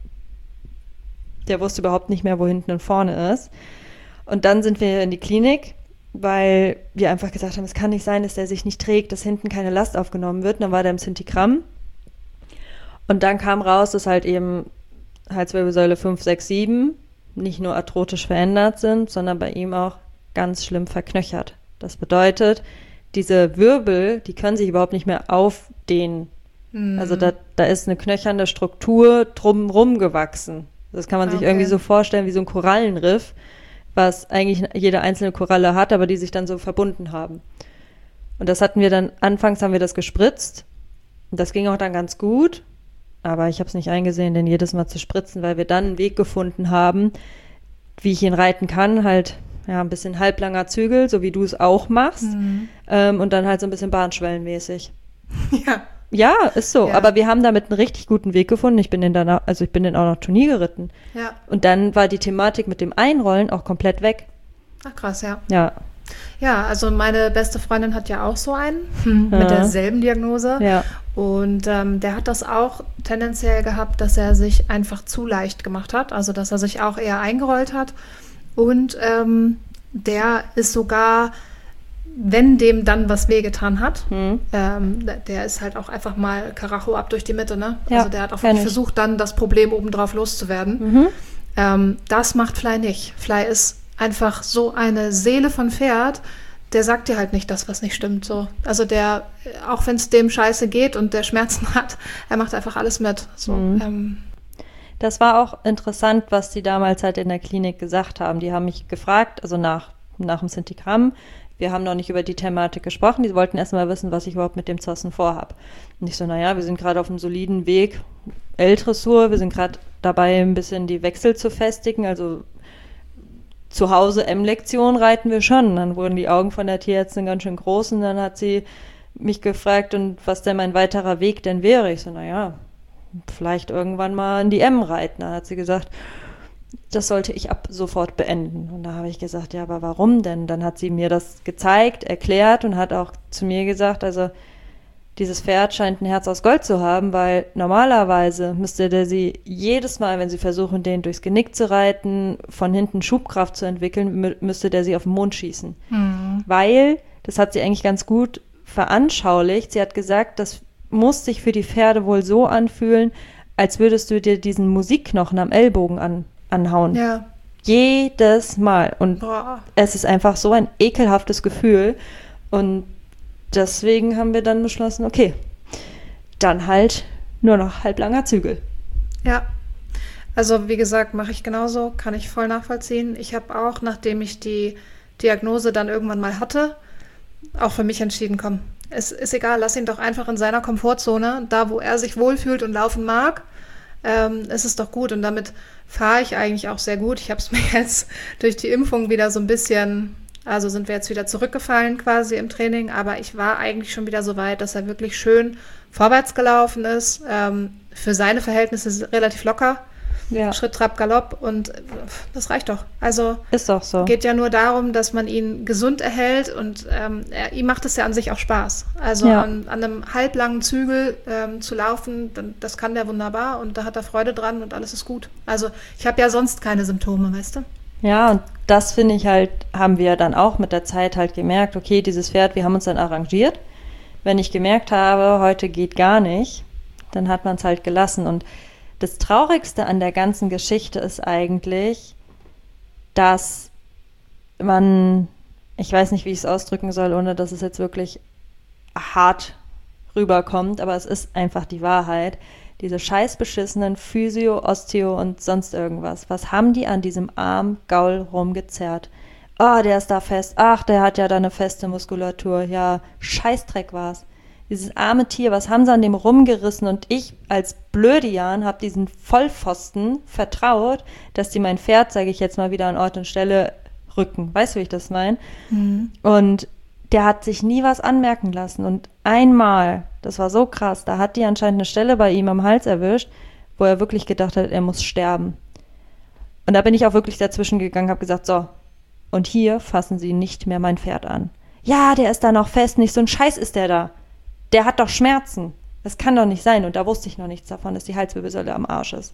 nicht mehr, wo hinten und vorne ist. Und dann sind wir in die Klinik, weil wir einfach gesagt haben, es kann nicht sein, dass der sich nicht trägt, dass hinten keine Last aufgenommen wird. Und dann war der im Sintigramm. Und dann kam raus, dass halt eben Halswirbelsäule 5, 6, 7 nicht nur arthrotisch verändert sind, sondern bei ihm auch ganz schlimm verknöchert. Das bedeutet, diese Wirbel, die können sich überhaupt nicht mehr aufdehnen. Also da ist eine knöchernde Struktur drumherum gewachsen. Das kann man sich irgendwie so vorstellen wie so ein Korallenriff, was eigentlich jede einzelne Koralle hat, aber die sich dann so verbunden haben. Und das hatten wir dann, anfangs haben wir das gespritzt. Und das ging auch dann ganz gut. Aber ich habe es nicht eingesehen, den jedes Mal zu spritzen, weil wir dann einen Weg gefunden haben, wie ich ihn reiten kann. Halt, ja, ein bisschen halblanger Zügel, so wie du es auch machst. Und dann halt so ein bisschen bahnschwellenmäßig. Ja. Ja, ist so. Ja. Aber wir haben damit einen richtig guten Weg gefunden. Ich bin den auch noch Turnier geritten. Ja. Und dann war die Thematik mit dem Einrollen auch komplett weg. Ach krass, ja. Ja. Ja, also meine beste Freundin hat ja auch so einen mit derselben Diagnose. Ja. Und der hat das auch tendenziell gehabt, dass er sich einfach zu leicht gemacht hat. Also dass er sich auch eher eingerollt hat. Und der ist sogar, wenn dem dann was wehgetan hat, der ist halt auch einfach mal Karacho ab durch die Mitte, ne? Ja, also der hat auch wirklich versucht, dann das Problem obendrauf loszuwerden. Das macht Fly nicht. Fly ist einfach so eine Seele von Pferd, der sagt dir halt nicht das, was nicht stimmt. So. Also der, auch wenn es dem scheiße geht und der Schmerzen hat, er macht einfach alles mit. So, Das war auch interessant, was die damals halt in der Klinik gesagt haben. Die haben mich gefragt, also nach dem Sintigramm, wir haben noch nicht über die Thematik gesprochen, die wollten erst mal wissen, was ich überhaupt mit dem Zossen vorhab. Und ich so, naja, wir sind gerade auf einem soliden Weg, L-Dressur, wir sind gerade dabei, ein bisschen die Wechsel zu festigen, also zu Hause M-Lektion reiten wir schon. Dann wurden die Augen von der Tierärztin ganz schön groß und dann hat sie mich gefragt, und was denn mein weiterer Weg denn wäre. Ich so, naja, vielleicht irgendwann mal in die M reiten. Dann hat sie gesagt, das sollte ich ab sofort beenden. Und da habe ich gesagt, ja, aber warum denn? Dann hat sie mir das gezeigt, erklärt und hat auch zu mir gesagt, also dieses Pferd scheint ein Herz aus Gold zu haben, weil normalerweise müsste der sie jedes Mal, wenn sie versuchen, den durchs Genick zu reiten, von hinten Schubkraft zu entwickeln, müsste der sie auf den Mond schießen. Weil, das hat sie eigentlich ganz gut veranschaulicht, sie hat gesagt, das muss sich für die Pferde wohl so anfühlen, als würdest du dir diesen Musikknochen am Ellbogen anhauen. Ja. Jedes Mal. Und es ist einfach so ein ekelhaftes Gefühl. Und deswegen haben wir dann beschlossen, okay, dann halt nur noch halblanger Zügel. Ja, also wie gesagt, mache ich genauso, kann ich voll nachvollziehen. Ich habe auch, nachdem ich die Diagnose dann irgendwann mal hatte, auch für mich entschieden, komm, es ist egal, lass ihn doch einfach in seiner Komfortzone, da wo er sich wohlfühlt und laufen mag, ist es doch gut. Und damit fahre ich eigentlich auch sehr gut. Ich habe es mir jetzt durch die Impfung wieder so ein bisschen... Also sind wir jetzt wieder zurückgefallen quasi im Training, aber ich war eigentlich schon wieder so weit, dass er wirklich schön vorwärts gelaufen ist. Für seine Verhältnisse relativ locker. Ja. Schritt, Trab, Galopp und das reicht doch. Also ist doch so. Geht ja nur darum, dass man ihn gesund erhält und ihm macht es ja an sich auch Spaß. Also an einem halblangen Zügel zu laufen, das kann der wunderbar und da hat er Freude dran und alles ist gut. Also ich habe ja sonst keine Symptome, weißt du? Ja, und das finde ich halt, haben wir dann auch mit der Zeit halt gemerkt, okay, dieses Pferd, wir haben uns dann arrangiert. Wenn ich gemerkt habe, heute geht gar nicht, dann hat man es halt gelassen. Und das Traurigste an der ganzen Geschichte ist eigentlich, dass man, ich weiß nicht, wie ich es ausdrücken soll, ohne dass es jetzt wirklich hart rüberkommt, aber es ist einfach die Wahrheit. Diese scheiß beschissenen Physio, Osteo und sonst irgendwas. Was haben die an diesem armen Gaul rumgezerrt? Oh, der ist da fest. Ach, der hat ja da eine feste Muskulatur. Ja, Scheißdreck war's. Dieses arme Tier, was haben sie an dem rumgerissen? Und ich als Blödian habe diesen Vollpfosten vertraut, dass die mein Pferd, sage ich jetzt mal, wieder an Ort und Stelle rücken. Weißt du, wie ich das meine? Und der hat sich nie was anmerken lassen. Und einmal, das war so krass, da hat die anscheinend eine Stelle bei ihm am Hals erwischt, wo er wirklich gedacht hat, er muss sterben. Und da bin ich auch wirklich dazwischen gegangen, habe gesagt, so, und hier fassen Sie nicht mehr mein Pferd an. Ja, der ist da noch fest, nicht so ein Scheiß ist der da. Der hat doch Schmerzen. Das kann doch nicht sein. Und da wusste ich noch nichts davon, dass die Halswirbelsäule am Arsch ist.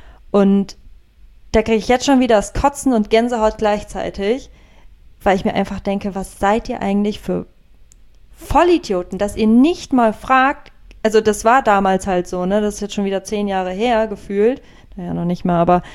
Und da kriege ich jetzt schon wieder das Kotzen und Gänsehaut gleichzeitig, weil ich mir einfach denke, was seid ihr eigentlich für Vollidioten, dass ihr nicht mal fragt, also das war damals halt so, ne, das ist jetzt schon wieder 10 Jahre her, gefühlt, naja, noch nicht mal, aber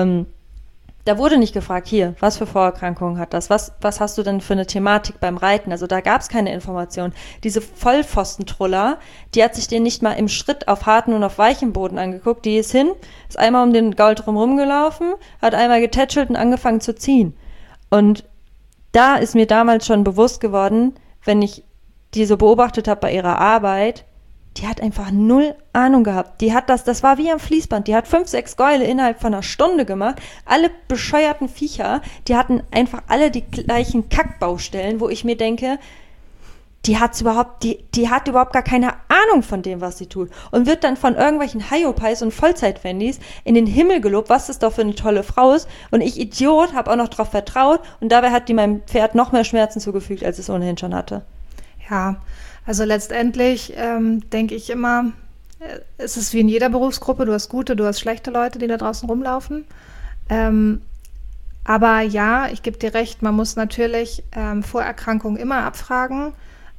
da wurde nicht gefragt, hier, was für Vorerkrankungen hat das, was hast du denn für eine Thematik beim Reiten, also da gab es keine Information. Diese Vollpfostentruller, die hat sich den nicht mal im Schritt auf harten und auf weichem Boden angeguckt, die ist hin, ist einmal um den Gaul drum rumgelaufen, hat einmal getätschelt und angefangen zu ziehen. Und da ist mir damals schon bewusst geworden, wenn ich die so beobachtet habe bei ihrer Arbeit, die hat einfach 0 Ahnung gehabt. Die hat das war wie am Fließband. Die hat 5, 6 Gäule innerhalb von einer Stunde gemacht. Alle bescheuerten Viecher, die hatten einfach alle die gleichen Kackbaustellen, wo ich mir denke, die hat überhaupt gar keine Ahnung von dem, was sie tut. Und wird dann von irgendwelchen Hyopies und Vollzeit-Wendis in den Himmel gelobt, was das doch für eine tolle Frau ist. Und ich, Idiot, habe auch noch drauf vertraut. Und dabei hat die meinem Pferd noch mehr Schmerzen zugefügt, als es ohnehin schon hatte. Ja, also letztendlich denke ich immer, es ist wie in jeder Berufsgruppe, du hast gute, du hast schlechte Leute, die da draußen rumlaufen. Aber ja, ich gebe dir recht, man muss natürlich Vorerkrankungen immer abfragen.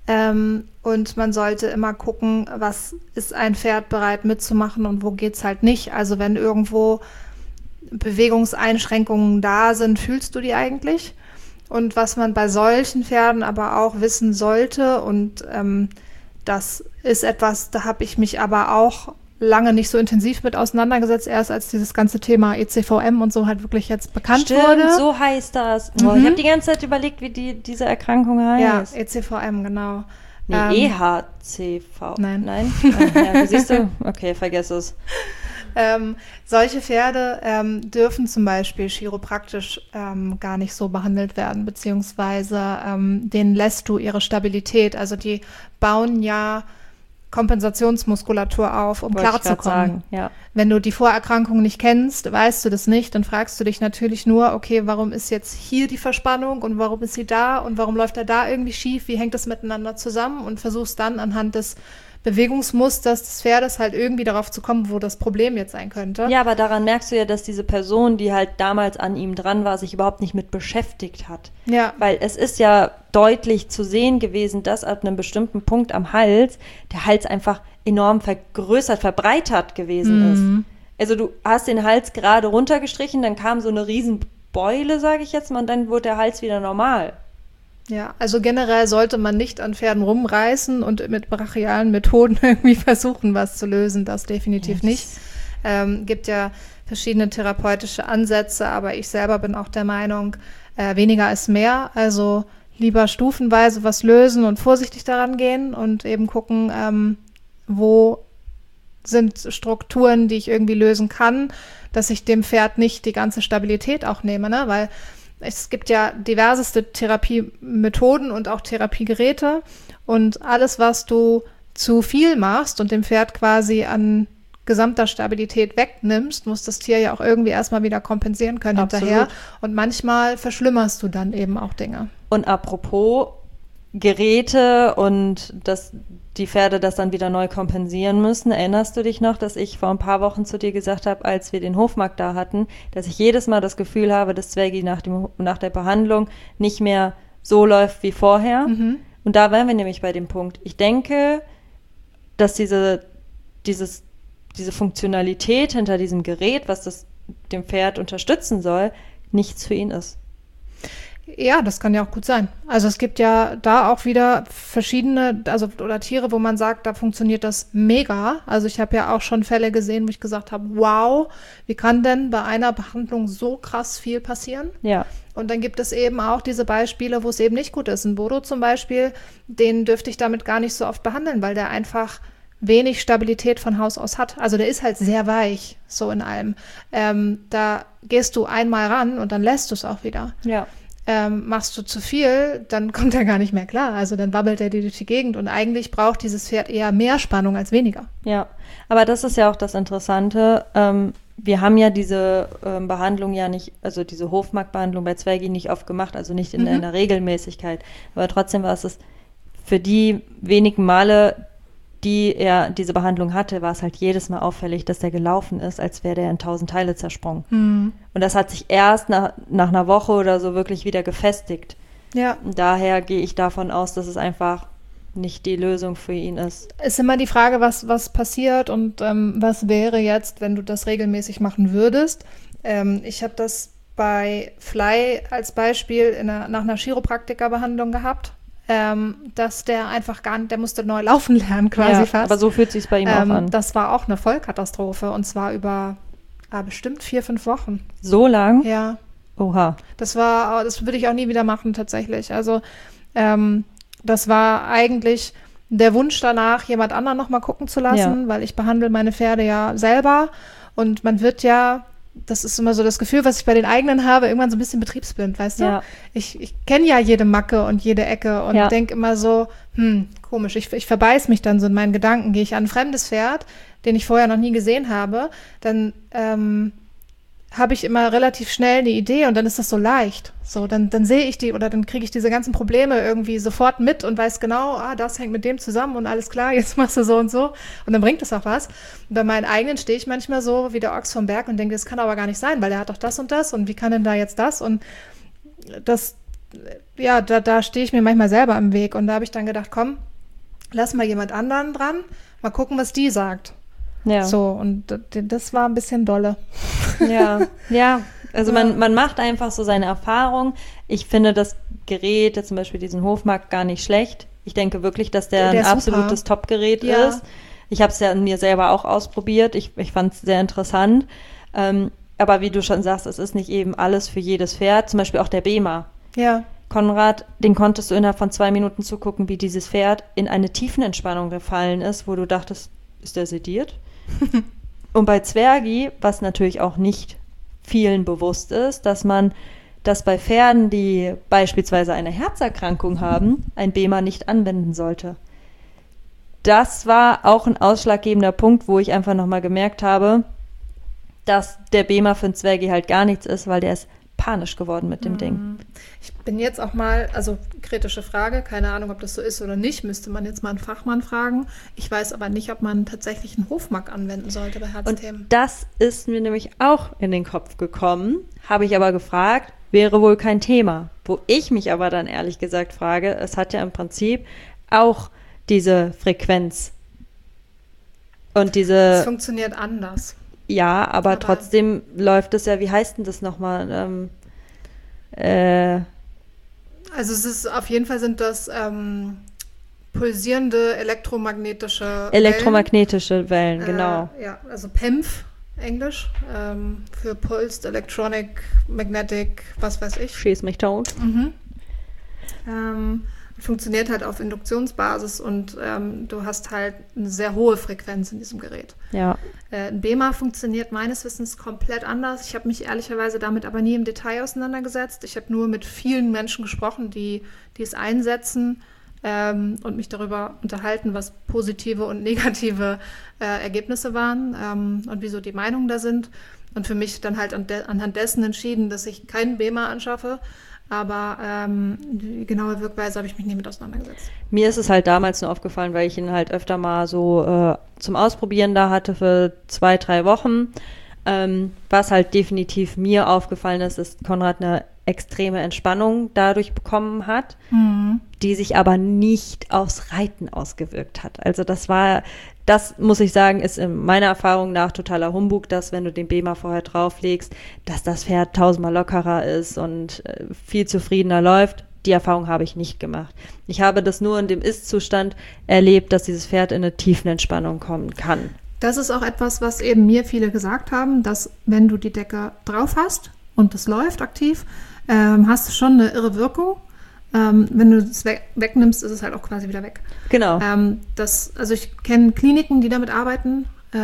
Und man sollte immer gucken, was ist ein Pferd bereit mitzumachen und wo geht's halt nicht. Also wenn irgendwo Bewegungseinschränkungen da sind, fühlst du die eigentlich? Und was man bei solchen Pferden aber auch wissen sollte, und das ist etwas, da habe ich mich aber auch lange nicht so intensiv mit auseinandergesetzt, erst als dieses ganze Thema ECVM und so halt wirklich jetzt bekannt wurde. So heißt das. Oh, ich habe die ganze Zeit überlegt, wie diese Erkrankung heißt. Ja, ECVM, genau. Nee, EHCV. Nein. Ja, siehst du? Okay, vergiss es. Solche Pferde dürfen zum Beispiel chiropraktisch gar nicht so behandelt werden, beziehungsweise denen lässt du ihre Stabilität. Also die bauen ja Kompensationsmuskulatur auf, um klarzukommen. Ja. Wenn du die Vorerkrankung nicht kennst, weißt du das nicht, dann fragst du dich natürlich nur, okay, warum ist jetzt hier die Verspannung und warum ist sie da und warum läuft er da irgendwie schief, wie hängt das miteinander zusammen, und versuchst dann anhand des Bewegungsmusters des Pferdes halt irgendwie darauf zu kommen, wo das Problem jetzt sein könnte. Ja, aber daran merkst du ja, dass diese Person, die halt damals an ihm dran war, sich überhaupt nicht mit beschäftigt hat. Ja. Weil es ist ja deutlich zu sehen gewesen, dass ab einem bestimmten Punkt am Hals der Hals einfach enorm vergrößert, verbreitert gewesen ist. Also du hast den Hals gerade runtergestrichen, dann kam so eine riesen Beule, sage ich jetzt mal, und dann wurde der Hals wieder normal. Ja, also generell sollte man nicht an Pferden rumreißen und mit brachialen Methoden irgendwie versuchen, was zu lösen. Das definitiv nicht. Gibt ja verschiedene therapeutische Ansätze, aber ich selber bin auch der Meinung, weniger ist mehr. Also lieber stufenweise was lösen und vorsichtig daran gehen und eben gucken, wo sind Strukturen, die ich irgendwie lösen kann, dass ich dem Pferd nicht die ganze Stabilität auch nehme, ne? Weil es gibt ja diverseste Therapiemethoden und auch Therapiegeräte, und alles, was du zu viel machst und dem Pferd quasi an gesamter Stabilität wegnimmst, muss das Tier ja auch irgendwie erstmal wieder kompensieren können. Absolut. Hinterher. Und manchmal verschlimmerst du dann eben auch Dinge. Und apropos Geräte und dass die Pferde das dann wieder neu kompensieren müssen. Erinnerst du dich noch, dass ich vor ein paar Wochen zu dir gesagt habe, als wir den Hofmarkt da hatten, dass ich jedes Mal das Gefühl habe, dass Zweggi nach der Behandlung nicht mehr so läuft wie vorher? Und da wären wir nämlich bei dem Punkt. Ich denke, dass diese Funktionalität hinter diesem Gerät, was das dem Pferd unterstützen soll, nichts für ihn ist. Ja, das kann ja auch gut sein. Also es gibt ja da auch wieder verschiedene, oder Tiere, wo man sagt, da funktioniert das mega. Also ich habe ja auch schon Fälle gesehen, wo ich gesagt habe, wow, wie kann denn bei einer Behandlung so krass viel passieren? Ja. Und dann gibt es eben auch diese Beispiele, wo es eben nicht gut ist. Ein Bodo zum Beispiel, den dürfte ich damit gar nicht so oft behandeln, weil der einfach wenig Stabilität von Haus aus hat. Also der ist halt sehr weich, so in allem. Da gehst du einmal ran und dann lässt du es auch wieder. Ja. Machst du zu viel, dann kommt er gar nicht mehr klar. Also dann wabbelt er dir durch die Gegend, und eigentlich braucht dieses Pferd eher mehr Spannung als weniger. Ja, aber das ist ja auch das Interessante. Wir haben ja diese Behandlung ja nicht, also diese Hofmarktbehandlung bei Zweggi nicht oft gemacht, also nicht in einer Regelmäßigkeit. Aber trotzdem war es für die wenigen Male, die er diese Behandlung hatte, war es halt jedes Mal auffällig, dass der gelaufen ist, als wäre der in 1000 Teile zersprungen. Und das hat sich erst nach einer Woche oder so wirklich wieder gefestigt. Ja. Und daher gehe ich davon aus, dass es einfach nicht die Lösung für ihn ist. Es ist immer die Frage, was passiert und was wäre jetzt, wenn du das regelmäßig machen würdest. Ich habe das bei Fly als Beispiel nach einer Chiropraktikerbehandlung gehabt. Dass der einfach der musste neu laufen lernen quasi fast. Aber so fühlt sich bei ihm auch an. Das war auch eine Vollkatastrophe, und zwar über bestimmt 4-5 Wochen. So lang? Ja. Oha. Das würde ich auch nie wieder machen tatsächlich. Also das war eigentlich der Wunsch danach, jemand anderen noch mal gucken zu lassen, weil ich behandle meine Pferde ja selber, und man wird ja, das ist immer so das Gefühl, was ich bei den eigenen habe, irgendwann so ein bisschen betriebsblind, weißt du? Ja. Ich kenne ja jede Macke und jede Ecke und denke immer so, komisch, ich verbeiß mich dann so in meinen Gedanken. Gehe ich an ein fremdes Pferd, den ich vorher noch nie gesehen habe, dann habe ich immer relativ schnell eine Idee und dann ist das so leicht. So, dann sehe ich die oder dann kriege ich diese ganzen Probleme irgendwie sofort mit und weiß genau, das hängt mit dem zusammen und alles klar, jetzt machst du so und so und dann bringt das auch was. Und bei meinen eigenen stehe ich manchmal so wie der Ochs vom Berg und denke, das kann aber gar nicht sein, weil der hat doch das und das und wie kann denn da jetzt das? Und das, ja, da stehe ich mir manchmal selber im Weg und da habe ich dann gedacht, komm, lass mal jemand anderen dran, mal gucken, was die sagt. Ja. So, und das war ein bisschen dolle. Ja. Also man macht einfach so seine Erfahrung. Ich finde das Gerät, jetzt zum Beispiel diesen Hofmark, gar nicht schlecht. Ich denke wirklich, dass der ein absolutes Top-Gerät ist. Ich habe es ja an mir selber auch ausprobiert. Ich fand es sehr interessant. Aber wie du schon sagst, es ist nicht eben alles für jedes Pferd. Zum Beispiel auch der Bema. Ja. Konrad, den konntest du innerhalb von 2 Minuten zugucken, wie dieses Pferd in eine Tiefenentspannung gefallen ist, wo du dachtest, ist der sediert? Und bei Zwergi, was natürlich auch nicht vielen bewusst ist, dass bei Pferden, die beispielsweise eine Herzerkrankung haben, ein Bema nicht anwenden sollte. Das war auch ein ausschlaggebender Punkt, wo ich einfach nochmal gemerkt habe, dass der Bema für einen Zwergi halt gar nichts ist, weil der ist panisch geworden mit dem Ding. Ich bin jetzt auch mal, also kritische Frage, keine Ahnung, ob das so ist oder nicht, müsste man jetzt mal einen Fachmann fragen. Ich weiß aber nicht, ob man tatsächlich einen Hofmark anwenden sollte bei Herzthemen. Und das ist mir nämlich auch in den Kopf gekommen, habe ich aber gefragt, wäre wohl kein Thema. Wo ich mich aber dann ehrlich gesagt frage, es hat ja im Prinzip auch diese Frequenz und diese... Es funktioniert anders. Ja, aber trotzdem läuft es ja, wie heißt denn das nochmal? Also es ist auf jeden Fall sind das pulsierende elektromagnetische Wellen, genau. Ja, also PEMF, Englisch, für Pulsed Electronic Magnetic, was weiß ich. Schieß mich tot. Funktioniert halt auf Induktionsbasis und du hast halt eine sehr hohe Frequenz in diesem Gerät. Ja. Ein Bema funktioniert meines Wissens komplett anders. Ich habe mich ehrlicherweise damit aber nie im Detail auseinandergesetzt. Ich habe nur mit vielen Menschen gesprochen, die es einsetzen und mich darüber unterhalten, was positive und negative Ergebnisse waren und wieso die Meinungen da sind. Und für mich dann halt anhand dessen entschieden, dass ich keinen Bema anschaffe. Aber die genaue Wirkweise habe ich mich nie mit auseinandergesetzt. Mir ist es halt damals nur aufgefallen, weil ich ihn halt öfter mal so zum Ausprobieren da hatte für 2-3 Wochen. Was halt definitiv mir aufgefallen ist, dass Konrad eine extreme Entspannung dadurch bekommen hat, die sich aber nicht aufs Reiten ausgewirkt hat. Also das muss ich sagen, ist in meiner Erfahrung nach totaler Humbug, dass wenn du den Bema vorher drauflegst, dass das Pferd 1000-mal lockerer ist und viel zufriedener läuft. Die Erfahrung habe ich nicht gemacht. Ich habe das nur in dem Ist-Zustand erlebt, dass dieses Pferd in eine Tiefenentspannung kommen kann. Das ist auch etwas, was eben mir viele gesagt haben, dass wenn du die Decke drauf hast und das läuft aktiv, hast du schon eine irre Wirkung. Wenn du es wegnimmst, ist es halt auch quasi wieder weg. Genau. Also ich kenne Kliniken, die damit arbeiten,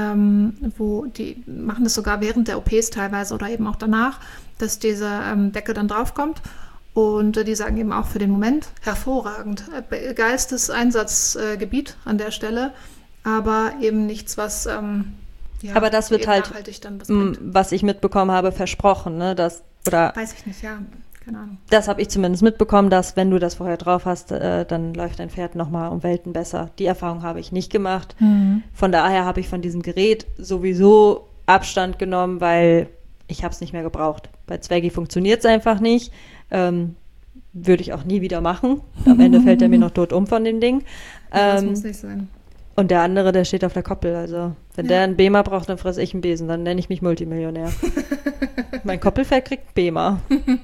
wo die machen das sogar während der OPs teilweise oder eben auch danach, dass diese Decke dann draufkommt. Und die sagen eben auch für den Moment hervorragend. Geiles Einsatzgebiet an der Stelle, aber eben nichts, was aber das wird halt, dann was ich mitbekommen habe, versprochen, ne? Weiß ich nicht, ja. Keine Ahnung. Das habe ich zumindest mitbekommen, dass wenn du das vorher drauf hast, dann läuft dein Pferd nochmal um Welten besser. Die Erfahrung habe ich nicht gemacht. Von daher habe ich von diesem Gerät sowieso Abstand genommen, weil ich habe es nicht mehr gebraucht. Bei Zwergi funktioniert es einfach nicht. Würde ich auch nie wieder machen. Am Ende fällt er mir noch tot um von dem Ding. Das muss nicht sein. Und der andere, der steht auf der Koppel. Also wenn der einen Bema braucht, dann fresse ich einen Besen. Dann nenne ich mich Multimillionär. Mein Koppelpferd kriegt Bema.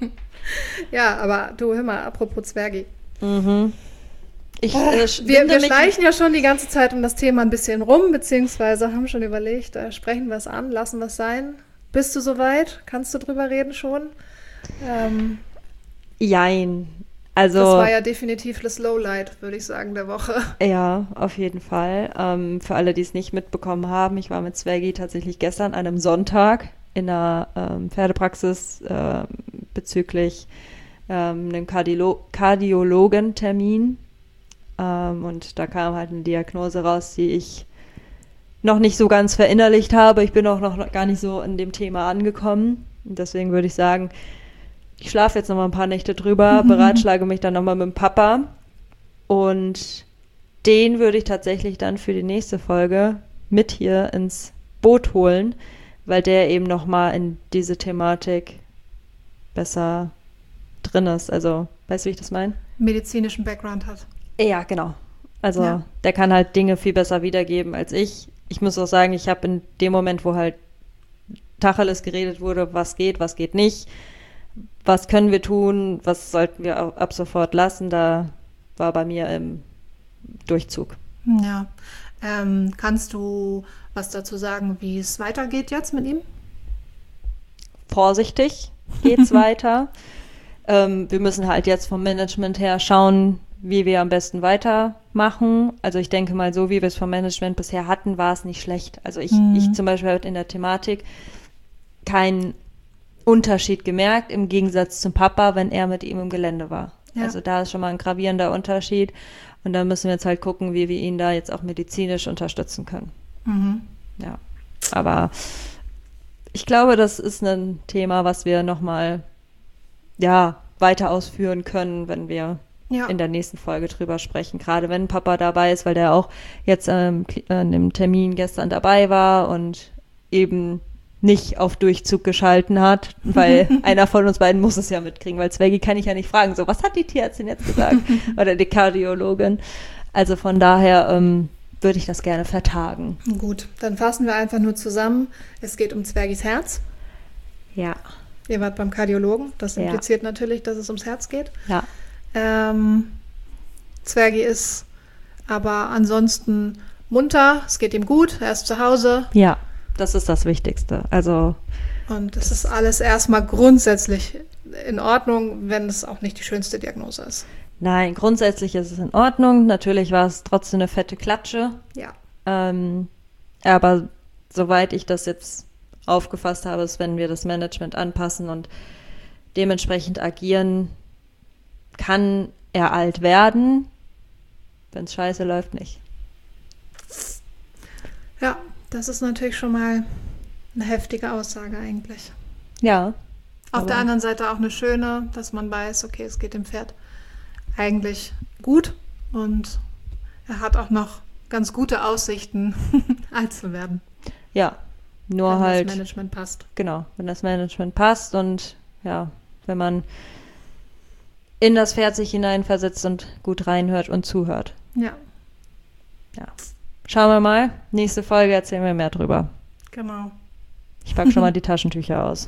Ja, aber du, hör mal, apropos Zwergi. Wir schleichen ja schon die ganze Zeit um das Thema ein bisschen rum, beziehungsweise haben schon überlegt, sprechen wir es an, lassen wir es sein. Bist du soweit? Kannst du drüber reden schon? Jein. Also, das war ja definitiv das Lowlight, würde ich sagen, der Woche. Ja, auf jeden Fall. Für alle, die es nicht mitbekommen haben, ich war mit Zwergi tatsächlich gestern an einem Sonntag in einer Pferdepraxis bezüglich einem Kardiologentermin. Und da kam halt eine Diagnose raus, die ich noch nicht so ganz verinnerlicht habe. Ich bin auch noch gar nicht so in dem Thema angekommen. Und deswegen würde ich sagen, ich schlafe jetzt noch mal ein paar Nächte drüber, beratschlage mich dann noch mal mit dem Papa und den würde ich tatsächlich dann für die nächste Folge mit hier ins Boot holen, weil der eben noch mal in diese Thematik besser drin ist. Also, weißt du, wie ich das meine? Medizinischen Background hat. Ja, genau. Also, der kann halt Dinge viel besser wiedergeben als ich. Ich muss auch sagen, ich habe in dem Moment, wo halt Tacheles geredet wurde, was geht nicht, was können wir tun, was sollten wir ab sofort lassen, da war bei mir im Durchzug. Ja. Kannst du was dazu sagen, wie es weitergeht jetzt mit ihm? Vorsichtig geht's weiter. Wir müssen halt jetzt vom Management her schauen, wie wir am besten weitermachen. Also ich denke mal, so wie wir es vom Management bisher hatten, war es nicht schlecht. Also ich zum Beispiel habe in der Thematik keinen Unterschied gemerkt, im Gegensatz zum Papa, wenn er mit ihm im Gelände war. Ja. Also da ist schon mal ein gravierender Unterschied. Und da müssen wir jetzt halt gucken, wie wir ihn da jetzt auch medizinisch unterstützen können. Ja, aber ich glaube, das ist ein Thema, was wir nochmal weiter ausführen können, wenn wir in der nächsten Folge drüber sprechen. Gerade wenn Papa dabei ist, weil der auch jetzt an dem Termin gestern dabei war und eben nicht auf Durchzug geschalten hat, weil einer von uns beiden muss es ja mitkriegen, weil Zweggi kann ich ja nicht fragen, so, was hat die Tierärztin jetzt gesagt? Oder die Kardiologin. Also von daher würde ich das gerne vertagen. Gut, dann fassen wir einfach nur zusammen. Es geht um Zwergis Herz. Ja. Ihr wart beim Kardiologen. Das impliziert natürlich, dass es ums Herz geht. Ja. Zwergi ist aber ansonsten munter. Es geht ihm gut. Er ist zu Hause. Ja. Das ist das Wichtigste. Also und es ist alles erstmal grundsätzlich in Ordnung, wenn es auch nicht die schönste Diagnose ist. Nein, grundsätzlich ist es in Ordnung. Natürlich war es trotzdem eine fette Klatsche. Ja. Aber soweit ich das jetzt aufgefasst habe, ist, wenn wir das Management anpassen und dementsprechend agieren, kann er alt werden. Wenn es scheiße läuft, nicht. Ja. Das ist natürlich schon mal eine heftige Aussage eigentlich. Ja. Auf der anderen Seite auch eine schöne, dass man weiß, okay, es geht dem Pferd eigentlich gut und er hat auch noch ganz gute Aussichten, alt zu werden. Ja, nur wenn halt. Wenn das Management passt. Genau, wenn das Management passt und ja, wenn man in das Pferd sich hineinversetzt und gut reinhört und zuhört. Ja. Ja. Schauen wir mal. Nächste Folge erzählen wir mehr drüber. Genau. Ich packe schon mal die Taschentücher aus.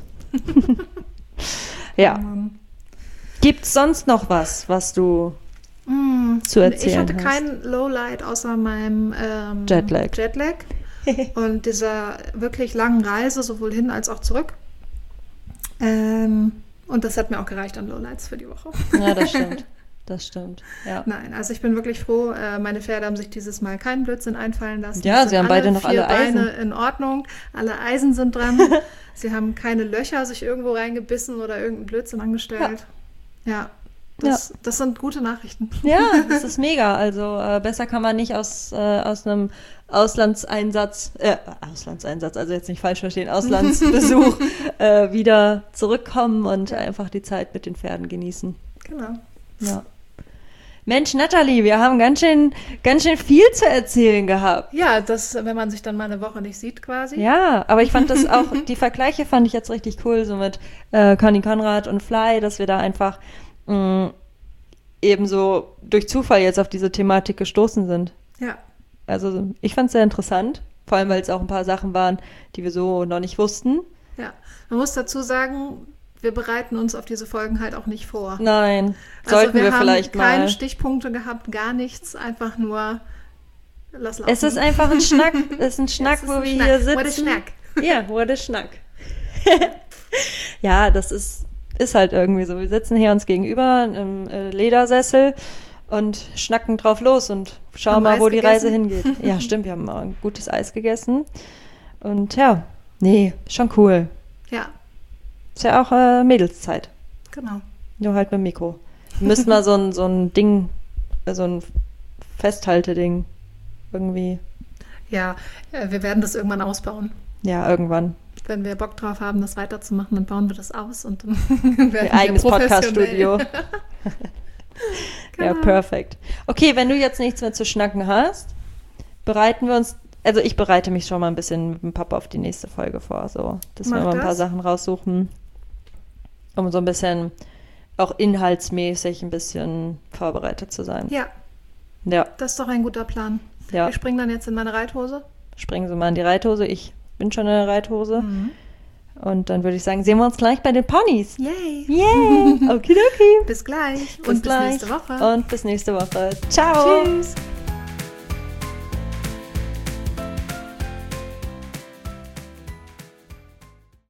Ja. Gibt's sonst noch was du zu erzählen hast? Ich hatte kein Lowlight außer meinem Jetlag. Und dieser wirklich langen Reise, sowohl hin als auch zurück. Und das hat mir auch gereicht an Lowlights für die Woche. Ja, das stimmt. Das stimmt, ja. Nein, also ich bin wirklich froh, meine Pferde haben sich dieses Mal keinen Blödsinn einfallen lassen. Ja, sie haben beide noch alle Eisen. Beine in Ordnung, alle Eisen sind dran. Sie haben keine Löcher sich irgendwo reingebissen oder irgendeinen Blödsinn angestellt. Ja, das sind gute Nachrichten. Ja, das ist mega. Also besser kann man nicht aus einem Auslandseinsatz, also jetzt nicht falsch verstehen, Auslandsbesuch wieder zurückkommen und einfach die Zeit mit den Pferden genießen. Genau. Ja. Mensch, Nathalie, wir haben ganz schön viel zu erzählen gehabt. Ja, das, wenn man sich dann mal eine Woche nicht sieht quasi. Ja, aber ich fand das auch, die Vergleiche fand ich jetzt richtig cool, so mit Conny Konrad und Fly, dass wir da einfach eben so durch Zufall jetzt auf diese Thematik gestoßen sind. Ja. Also ich fand es sehr interessant, vor allem weil es auch ein paar Sachen waren, die wir so noch nicht wussten. Ja, man muss dazu sagen, wir bereiten uns auf diese Folgen halt auch nicht vor. Nein, sollten wir vielleicht mal. Wir haben keine Stichpunkte gehabt, gar nichts, einfach nur lass laufen. Es ist einfach ein Schnack, es ist ein Schnack, wo wir hier sitzen. What a Schnack. Ja, what a Schnack. Ja, das ist halt irgendwie so. Wir sitzen hier uns gegenüber im Ledersessel und schnacken drauf los und schauen mal, wo die Reise hingeht. Ja, stimmt, wir haben mal ein gutes Eis gegessen. Und ja, schon cool. Ja. Ist ja auch Mädelszeit. Genau. Nur halt mit dem Mikro. Wir müssten mal so ein Ding, so ein Festhalteding irgendwie. Ja, wir werden das irgendwann ausbauen. Ja, irgendwann. wenn wir Bock drauf haben, das weiterzumachen, dann bauen wir das aus und dann werden wir eigenes Podcast-Studio. Ja, perfekt. Okay, wenn du jetzt nichts mehr zu schnacken hast, bereiten wir uns, also ich bereite mich schon mal ein bisschen mit dem Papa auf die nächste Folge vor, so, dass wir mal ein paar Sachen raussuchen, um so ein bisschen auch inhaltsmäßig ein bisschen vorbereitet zu sein. Ja. Das ist doch ein guter Plan. Ja. Wir springen dann jetzt in meine Reithose. Springen Sie mal in die Reithose. Ich bin schon in der Reithose. Und dann würde ich sagen, sehen wir uns gleich bei den Ponys. Yay! Okidoki. Bis gleich. Bis nächste Woche. Und bis nächste Woche. Ciao. Tschüss.